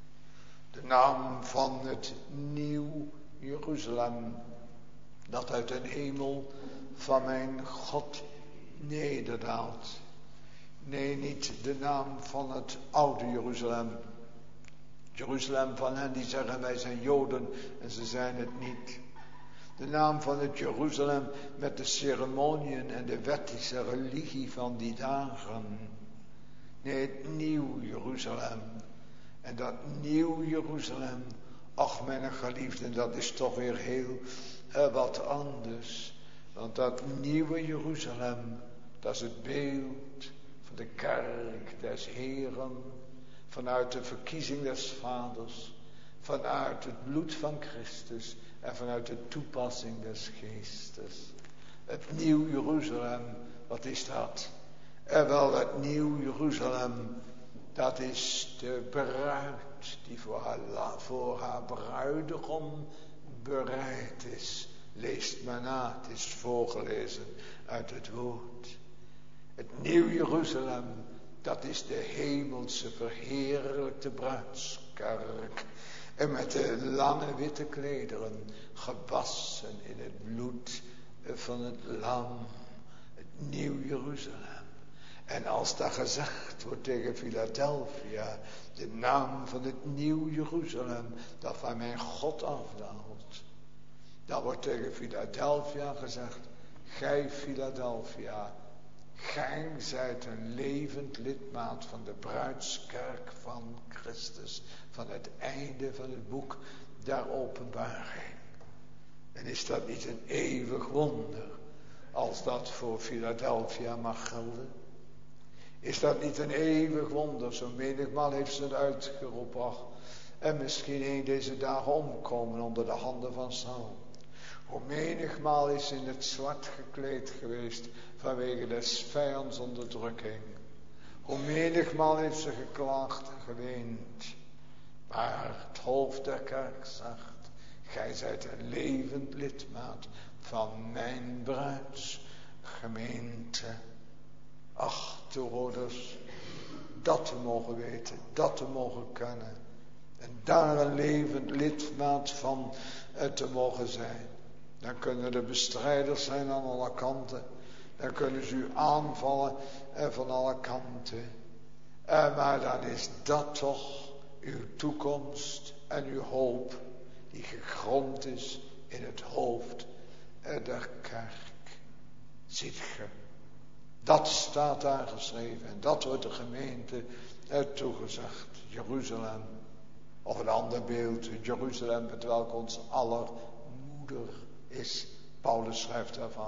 De naam van het nieuw Jeruzalem, dat uit de hemel van mijn God nederdaalt. Nee, niet de naam van het oude Jeruzalem. Jeruzalem van hen die zeggen wij zijn Joden en ze zijn het niet. De naam van het Jeruzalem met de ceremoniën en de wettische religie van die dagen. Nee, het nieuw Jeruzalem. En dat nieuw Jeruzalem, ach mijn geliefden, dat is toch weer heel uh, wat anders. Want dat nieuwe Jeruzalem, dat is het beeld van de kerk des Heeren. Vanuit de verkiezing des Vaders. Vanuit het bloed van Christus. En vanuit de toepassing des Geestes. Het nieuw Jeruzalem, wat is dat? En wel, het nieuw Jeruzalem, dat is de bruid die voor haar, voor haar bruidegom bereid is. Leest maar na, het is voorgelezen uit het woord. Het nieuw Jeruzalem, dat is de hemelse verheerlijkte bruidskerk. En met de lange witte klederen, gewassen in het bloed van het lam. Het nieuw Jeruzalem. En als daar gezegd wordt tegen Philadelphia, de naam van het nieuw Jeruzalem, dat van mijn God afdaalt. Dan wordt tegen Philadelphia gezegd, gij Philadelphia, gij zijt een levend lidmaat van de bruidskerk van Christus. Van het einde van het boek der Openbaring. En is dat niet een eeuwig wonder, als dat voor Philadelphia mag gelden? Is dat niet een eeuwig wonder? Zo menigmaal heeft ze het uitgeroepen. En misschien een deze dagen omkomen onder de handen van Saul. Hoe menigmaal is in het zwart gekleed geweest vanwege des vijands onderdrukking. Hoe menigmaal heeft ze geklaagd en geweend. Maar het hoofd der kerk zegt, gij zijt een levend lidmaat van mijn bruidsgemeente. Ach, toehoorders, dat we mogen weten, dat we mogen kennen. En daar een levend lidmaat van te mogen zijn. Dan kunnen de bestrijders zijn aan alle kanten. Dan kunnen ze u aanvallen van alle kanten. Maar dan is dat toch uw toekomst en uw hoop die gegrond is in het hoofd der kerk. Ziet ge, dat staat daar geschreven en dat wordt de gemeente toegezegd. Jeruzalem, of een ander beeld, Jeruzalem, het welk ons aller moeder is. Paulus schrijft daarvan.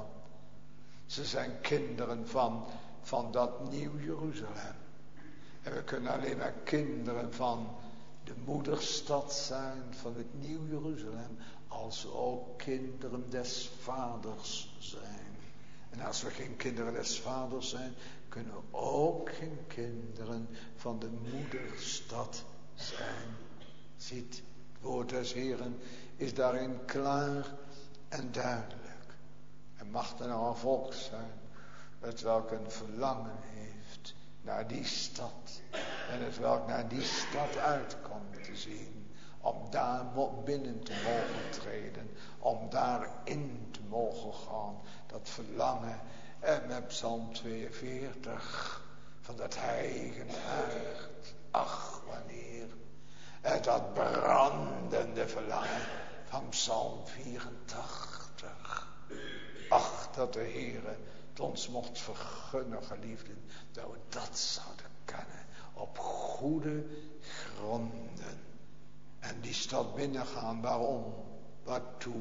Ze zijn kinderen van, van dat nieuw Jeruzalem. En we kunnen alleen maar kinderen van de moederstad zijn, van het nieuw Jeruzalem, als we ook kinderen des vaders zijn. En als we geen kinderen des vaders zijn, kunnen we ook geen kinderen van de moederstad zijn. Ziet, het woord des Heeren is daarin klaar en duidelijk. En mag er nou een volk zijn, het welk een verlangen heeft naar die stad. En het welk naar die stad uitkomt te zien. Om daar binnen te mogen treden. Om daarin te mogen gaan. Dat verlangen. En met Psalm tweeënveertig. Van dat heilige hart. Ach, wanneer. En dat brandende verlangen van Psalm vierentachtig. Ach, dat de Heere het ons mocht vergunnen, geliefden, dat we dat zouden kennen. Op goede gronden. En die stad binnengaan, waarom? Waartoe?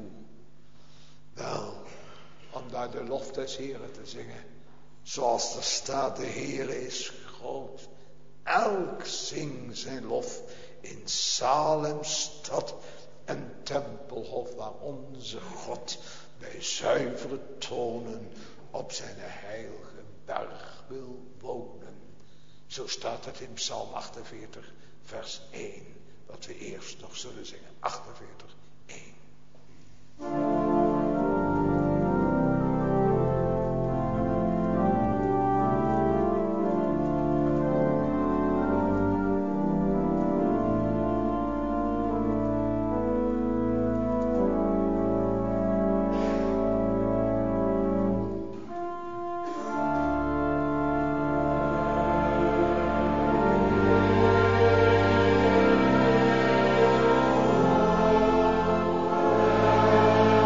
Wel, om daar de lof des Heeren te zingen. Zoals er staat, de Heere is groot. Elk zingt zijn lof in Salem stad en tempelhof, waar onze God bij zuivere tonen op zijn heilige berg wil wonen. Zo staat het in Psalm achtenveertig vers één. Wat we eerst nog zullen zingen. achtenveertig één. Amen.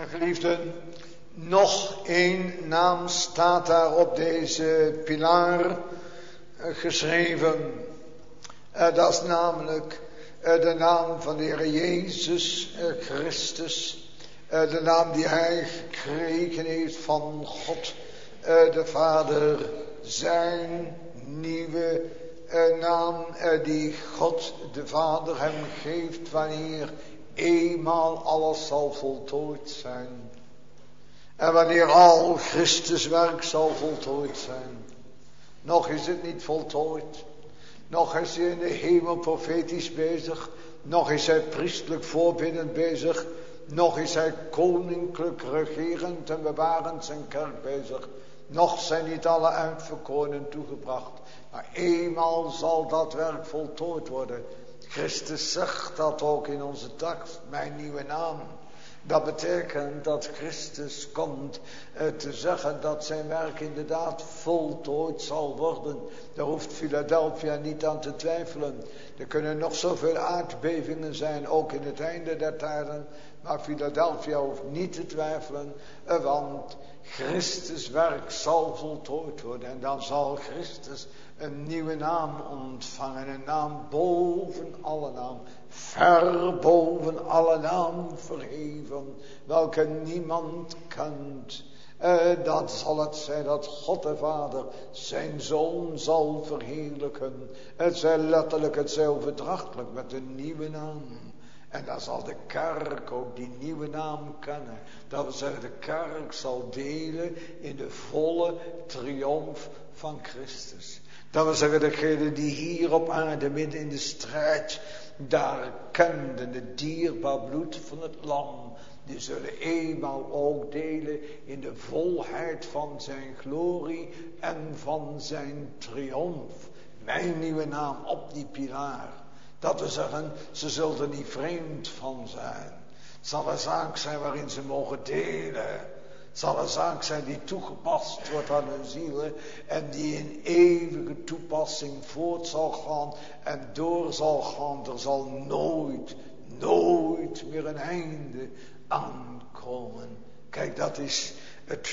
Mijn geliefden, nog één naam staat daar op deze pilaar geschreven. Uh, dat is namelijk uh, de naam van de Heer Jezus uh, Christus. Uh, de naam die hij gekregen heeft van God uh, de Vader. Zijn nieuwe uh, naam uh, die God de Vader hem geeft wanneer eenmaal alles zal voltooid zijn. En wanneer al Christus werk zal voltooid zijn. Nog is het niet voltooid. Nog is hij in de hemel profetisch bezig. Nog is hij priestelijk voorbiddend bezig. Nog is hij koninklijk regerend en bewarend zijn kerk bezig. Nog zijn niet alle uitverkorenen toegebracht. Maar eenmaal zal dat werk voltooid worden. Christus zegt dat ook in onze tekst. Mijn nieuwe naam. Dat betekent dat Christus komt uh, te zeggen dat zijn werk inderdaad voltooid zal worden. Daar hoeft Philadelphia niet aan te twijfelen. Er kunnen nog zoveel aardbevingen zijn, ook in het einde der tijden. Maar Philadelphia hoeft niet te twijfelen, uh, want Christus werk zal voltooid worden. En dan zal Christus een nieuwe naam ontvangen. Een naam boven alle naam. Ver boven alle naam verheven. Welke niemand kent. Uh, dat zal het zijn dat God de Vader zijn Zoon zal verheerlijken. Het zij letterlijk, het zij overdrachtelijk met een nieuwe naam. En dan zal de kerk ook die nieuwe naam kennen. Dat wil zeggen, de kerk zal delen in de volle triomf van Christus. Dat wil zeggen, degenen die hier op aarde midden in de strijd daar kenden het dierbaar bloed van het lam. Die zullen eenmaal ook delen in de volheid van zijn glorie en van zijn triomf. Mijn nieuwe naam op die pilaar. Dat we zeggen, ze zullen er niet vreemd van zijn. Het zal een zaak zijn waarin ze mogen delen. Het zal een zaak zijn die toegepast wordt aan hun zielen. En die in eeuwige toepassing voort zal gaan en door zal gaan. Er zal nooit, nooit meer een einde aankomen. Kijk, dat is het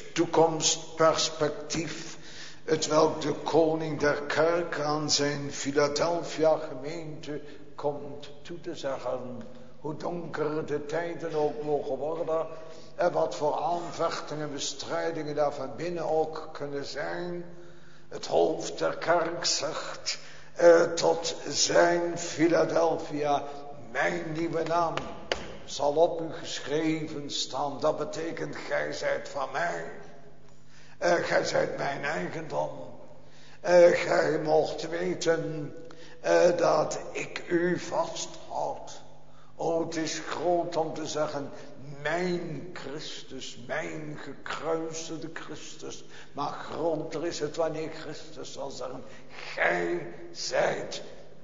toekomstperspectief. Het welk de koning der kerk aan zijn Philadelphia gemeente komt toe te zeggen. Hoe donker de tijden ook mogen worden. En wat voor aanvechtingen en bestrijdingen daar van binnen ook kunnen zijn. Het hoofd der kerk zegt eh, tot zijn Philadelphia. Mijn nieuwe naam zal op u geschreven staan. Dat betekent, gij zijt van mij. Uh, gij zijt mijn eigendom. Uh, gij mocht weten uh, dat ik u vasthoud. O, het is groot om te zeggen, mijn Christus, mijn gekruisigde Christus. Maar groter is het wanneer Christus zal zeggen, gij zijt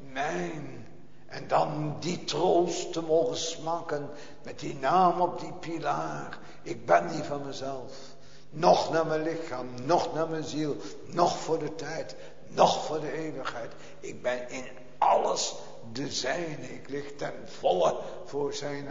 mijn. En dan die troost te mogen smaken met die naam op die pilaar. Ik ben niet van mezelf. Nog naar mijn lichaam, nog naar mijn ziel, nog voor de tijd, nog voor de eeuwigheid. Ik ben in alles de zijne. Ik lig ten volle voor zijn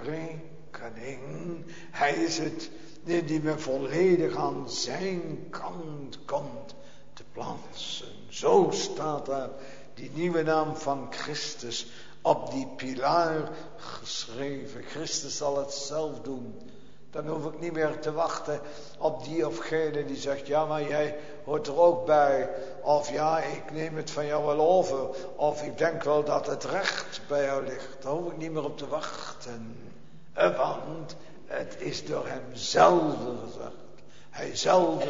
rekening. Hij is het die me volledig aan zijn kant komt te plaatsen. Zo staat daar die nieuwe naam van Christus op die pilaar geschreven. Christus zal het zelf doen. Dan hoef ik niet meer te wachten op die of gene die zegt, ja, maar jij hoort er ook bij. Of ja, ik neem het van jou wel over. Of ik denk wel dat het recht bij jou ligt. Daar hoef ik niet meer op te wachten. Want het is door hem zelf gezegd. Hij zelf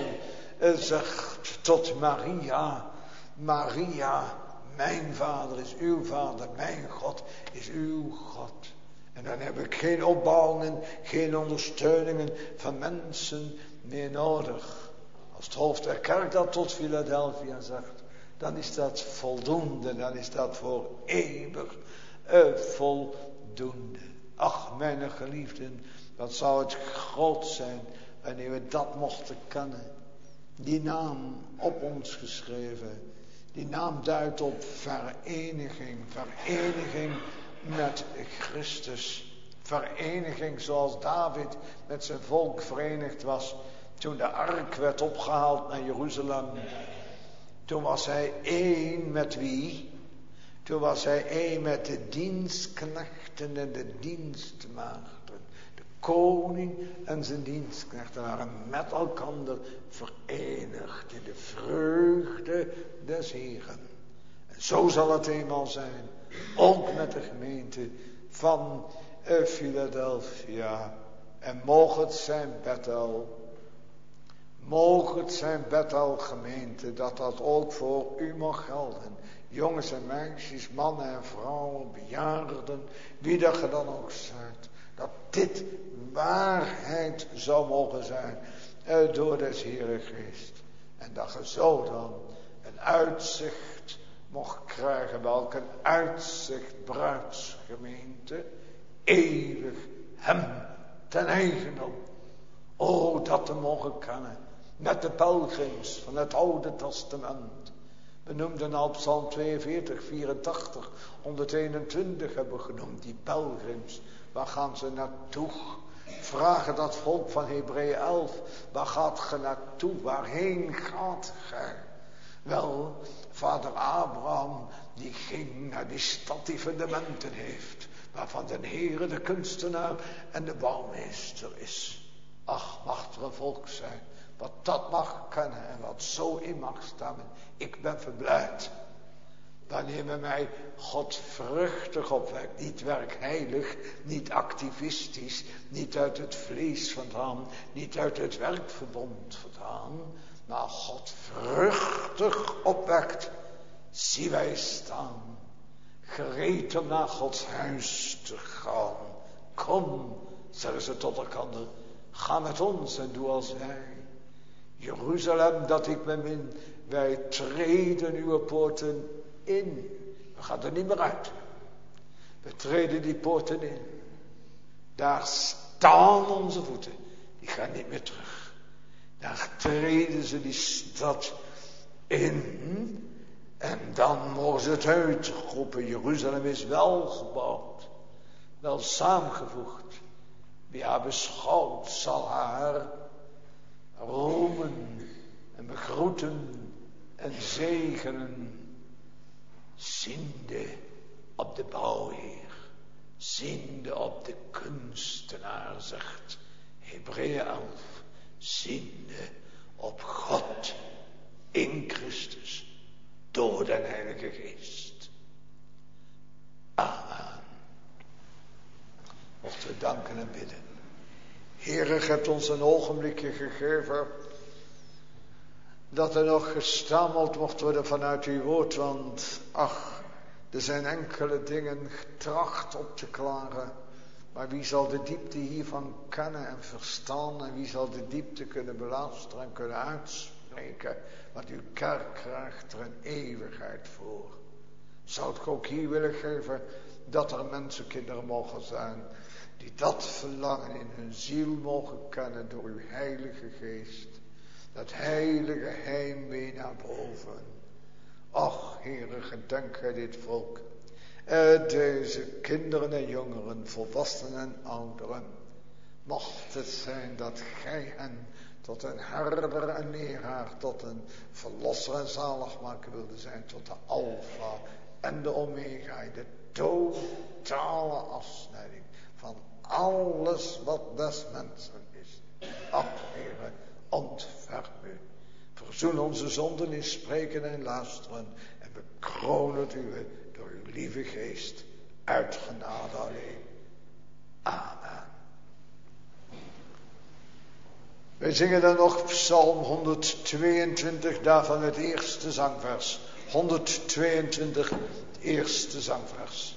zegt tot Maria, Maria, mijn vader is uw vader, mijn God is uw God. En dan heb ik geen opbouwingen, geen ondersteuningen van mensen meer nodig. Als het hoofd der kerk dat tot Philadelphia zegt, dan is dat voldoende, dan is dat voor eeuwig uh, voldoende. Ach, mijn geliefden, wat zou het groot zijn wanneer we dat mochten kennen. Die naam op ons geschreven, die naam duidt op vereniging, vereniging met Christus. vereniging zoals David met zijn volk verenigd was. Toen de ark werd opgehaald naar Jeruzalem. Toen was hij één met wie? Toen was hij één met de dienstknechten en de dienstmaagden. De koning en zijn dienstknechten waren met elkaar verenigd in de vreugde des Heren. En zo zal het eenmaal zijn. Ook met de gemeente van uh, Philadelphia. En mogen het zijn Bethel. Mogen het zijn Bethel gemeente. Dat dat ook voor u mag gelden. Jongens en meisjes, mannen en vrouwen, bejaarden. Wie dat je dan ook zijt. Dat dit waarheid zou mogen zijn. Uh, door des Heeren Geest. En dat je zo dan een uitzicht mocht krijgen. Welk een uitzicht, bruidsgemeente. Eeuwig hem ten eigendom. O, dat te mogen kennen. Met de pelgrims van het Oude Testament. We noemden al Psalm tweeënveertig, vierentachtig, honderdeenentwintig hebben we genoemd. Die pelgrims, waar gaan ze naartoe? Vragen dat volk van Hebreeën elf. Waar gaat ge naartoe? Waarheen gaat gij? Wel, vader Abraham, die ging naar die stad die fundamenten heeft. Waarvan de Heere de kunstenaar en de bouwmeester is. Ach, mag er een volk zijn. Wat dat mag kennen en wat zo in mag stammen. Ik ben verblijd. Wanneer men mij godvruchtig opwekt. Niet werkheilig, niet activistisch. Niet uit het vlees vandaan. Niet uit het werkverbond vandaan. Maar godvruchtig opwekt. Zie wij staan. Gereed om naar Gods huis te gaan. Kom, zeggen ze tot elkaar. Ga met ons en doe als wij. Jeruzalem dat ik bemin. Wij treden uw poorten in. We gaan er niet meer uit. We treden die poorten in. Daar staan onze voeten. Die gaan niet meer terug. Daar treden ze die stad in. En dan mogen ze het uitroepen. Jeruzalem is wel gebouwd. Wel samengevoegd. Wie haar beschouwt zal haar roemen en begroeten en zegenen. Ziende op de bouwheer. Ziende op de kunstenaar, zegt Hebreeën elf. Ziende op God in Christus. Door de Heilige Geest. Amen. Mochten we danken en bidden. Heere, gij hebt ons een ogenblikje gegeven. Dat er nog gestameld mocht worden vanuit uw woord. Want ach, er zijn enkele dingen getracht op te klaren. Maar wie zal de diepte hiervan kennen en verstaan. En wie zal de diepte kunnen beluisteren en kunnen uitspreken. Want uw kerk krijgt er een eeuwigheid voor. Zou ik ook hier willen geven dat er mensenkinderen mogen zijn. Die dat verlangen in hun ziel mogen kennen door uw heilige geest. Dat heilige heimwee naar boven. Och, Heere, gedenk gij dit volk. Uh, deze kinderen en jongeren, volwassenen en ouderen. Mocht het zijn dat gij hen tot een herder en leraar, tot een verlosser en zaligmaker wilde zijn. Tot de alfa en de omega, de totale afsnijding van alles wat des mensen is. Ach, Heere, ontferm u. Verzoen onze zonden in spreken en luisteren. En bekroon het uwe door uw lieve geest. Uit genade alleen. Amen. Wij zingen dan nog Psalm honderdtweeëntwintig, daarvan het eerste zangvers. honderdtweeëntwintig, het eerste zangvers.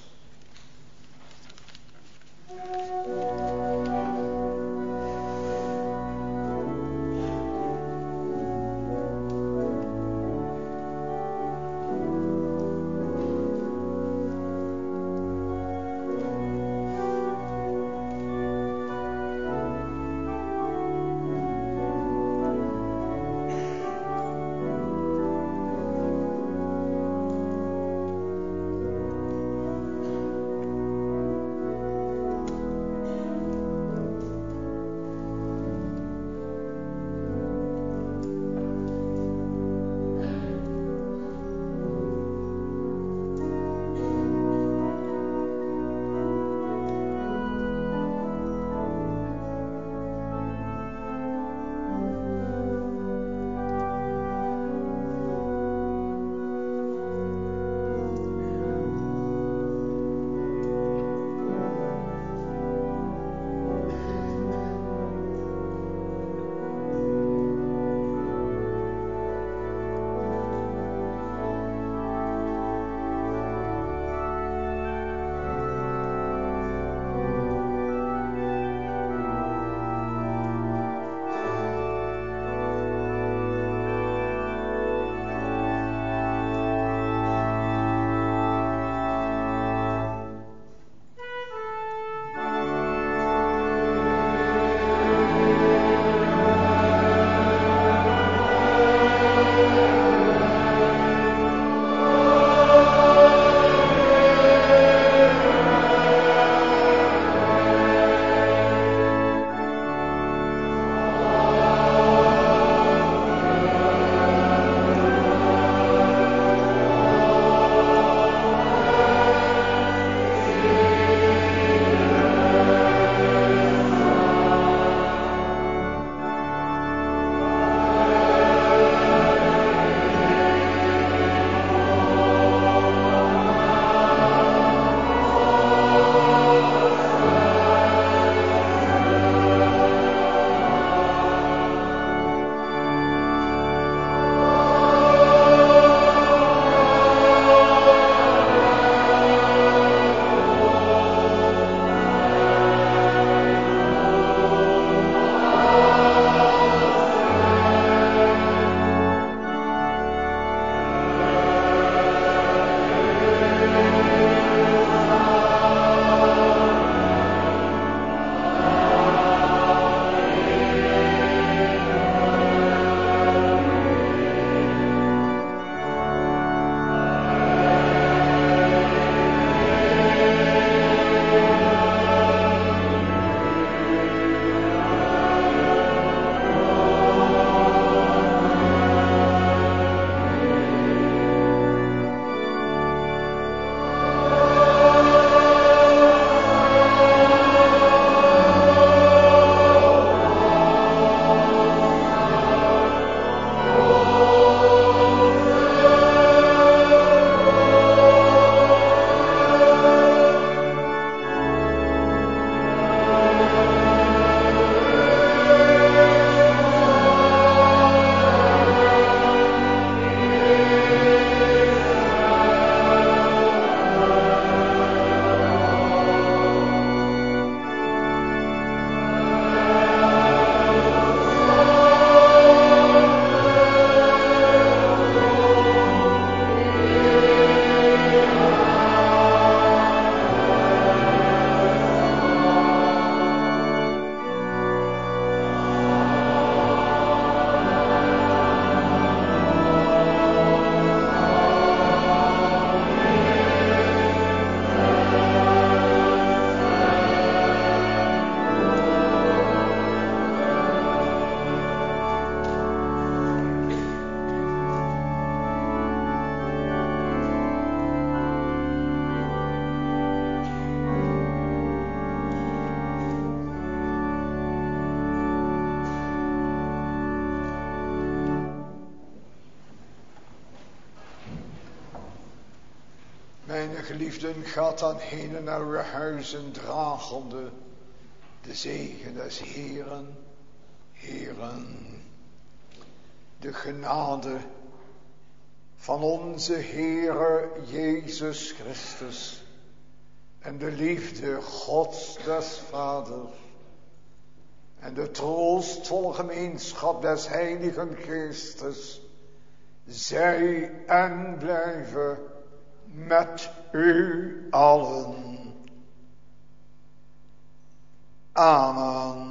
Mijn geliefden, gaat dan heen naar uw huizen dragende de zegen des Heeren. Heeren, de genade van onze Heere Jezus Christus en de liefde Gods des Vaders en de troostvolle gemeenschap des Heiligen Geestes zij en blijven met u allen. Amen.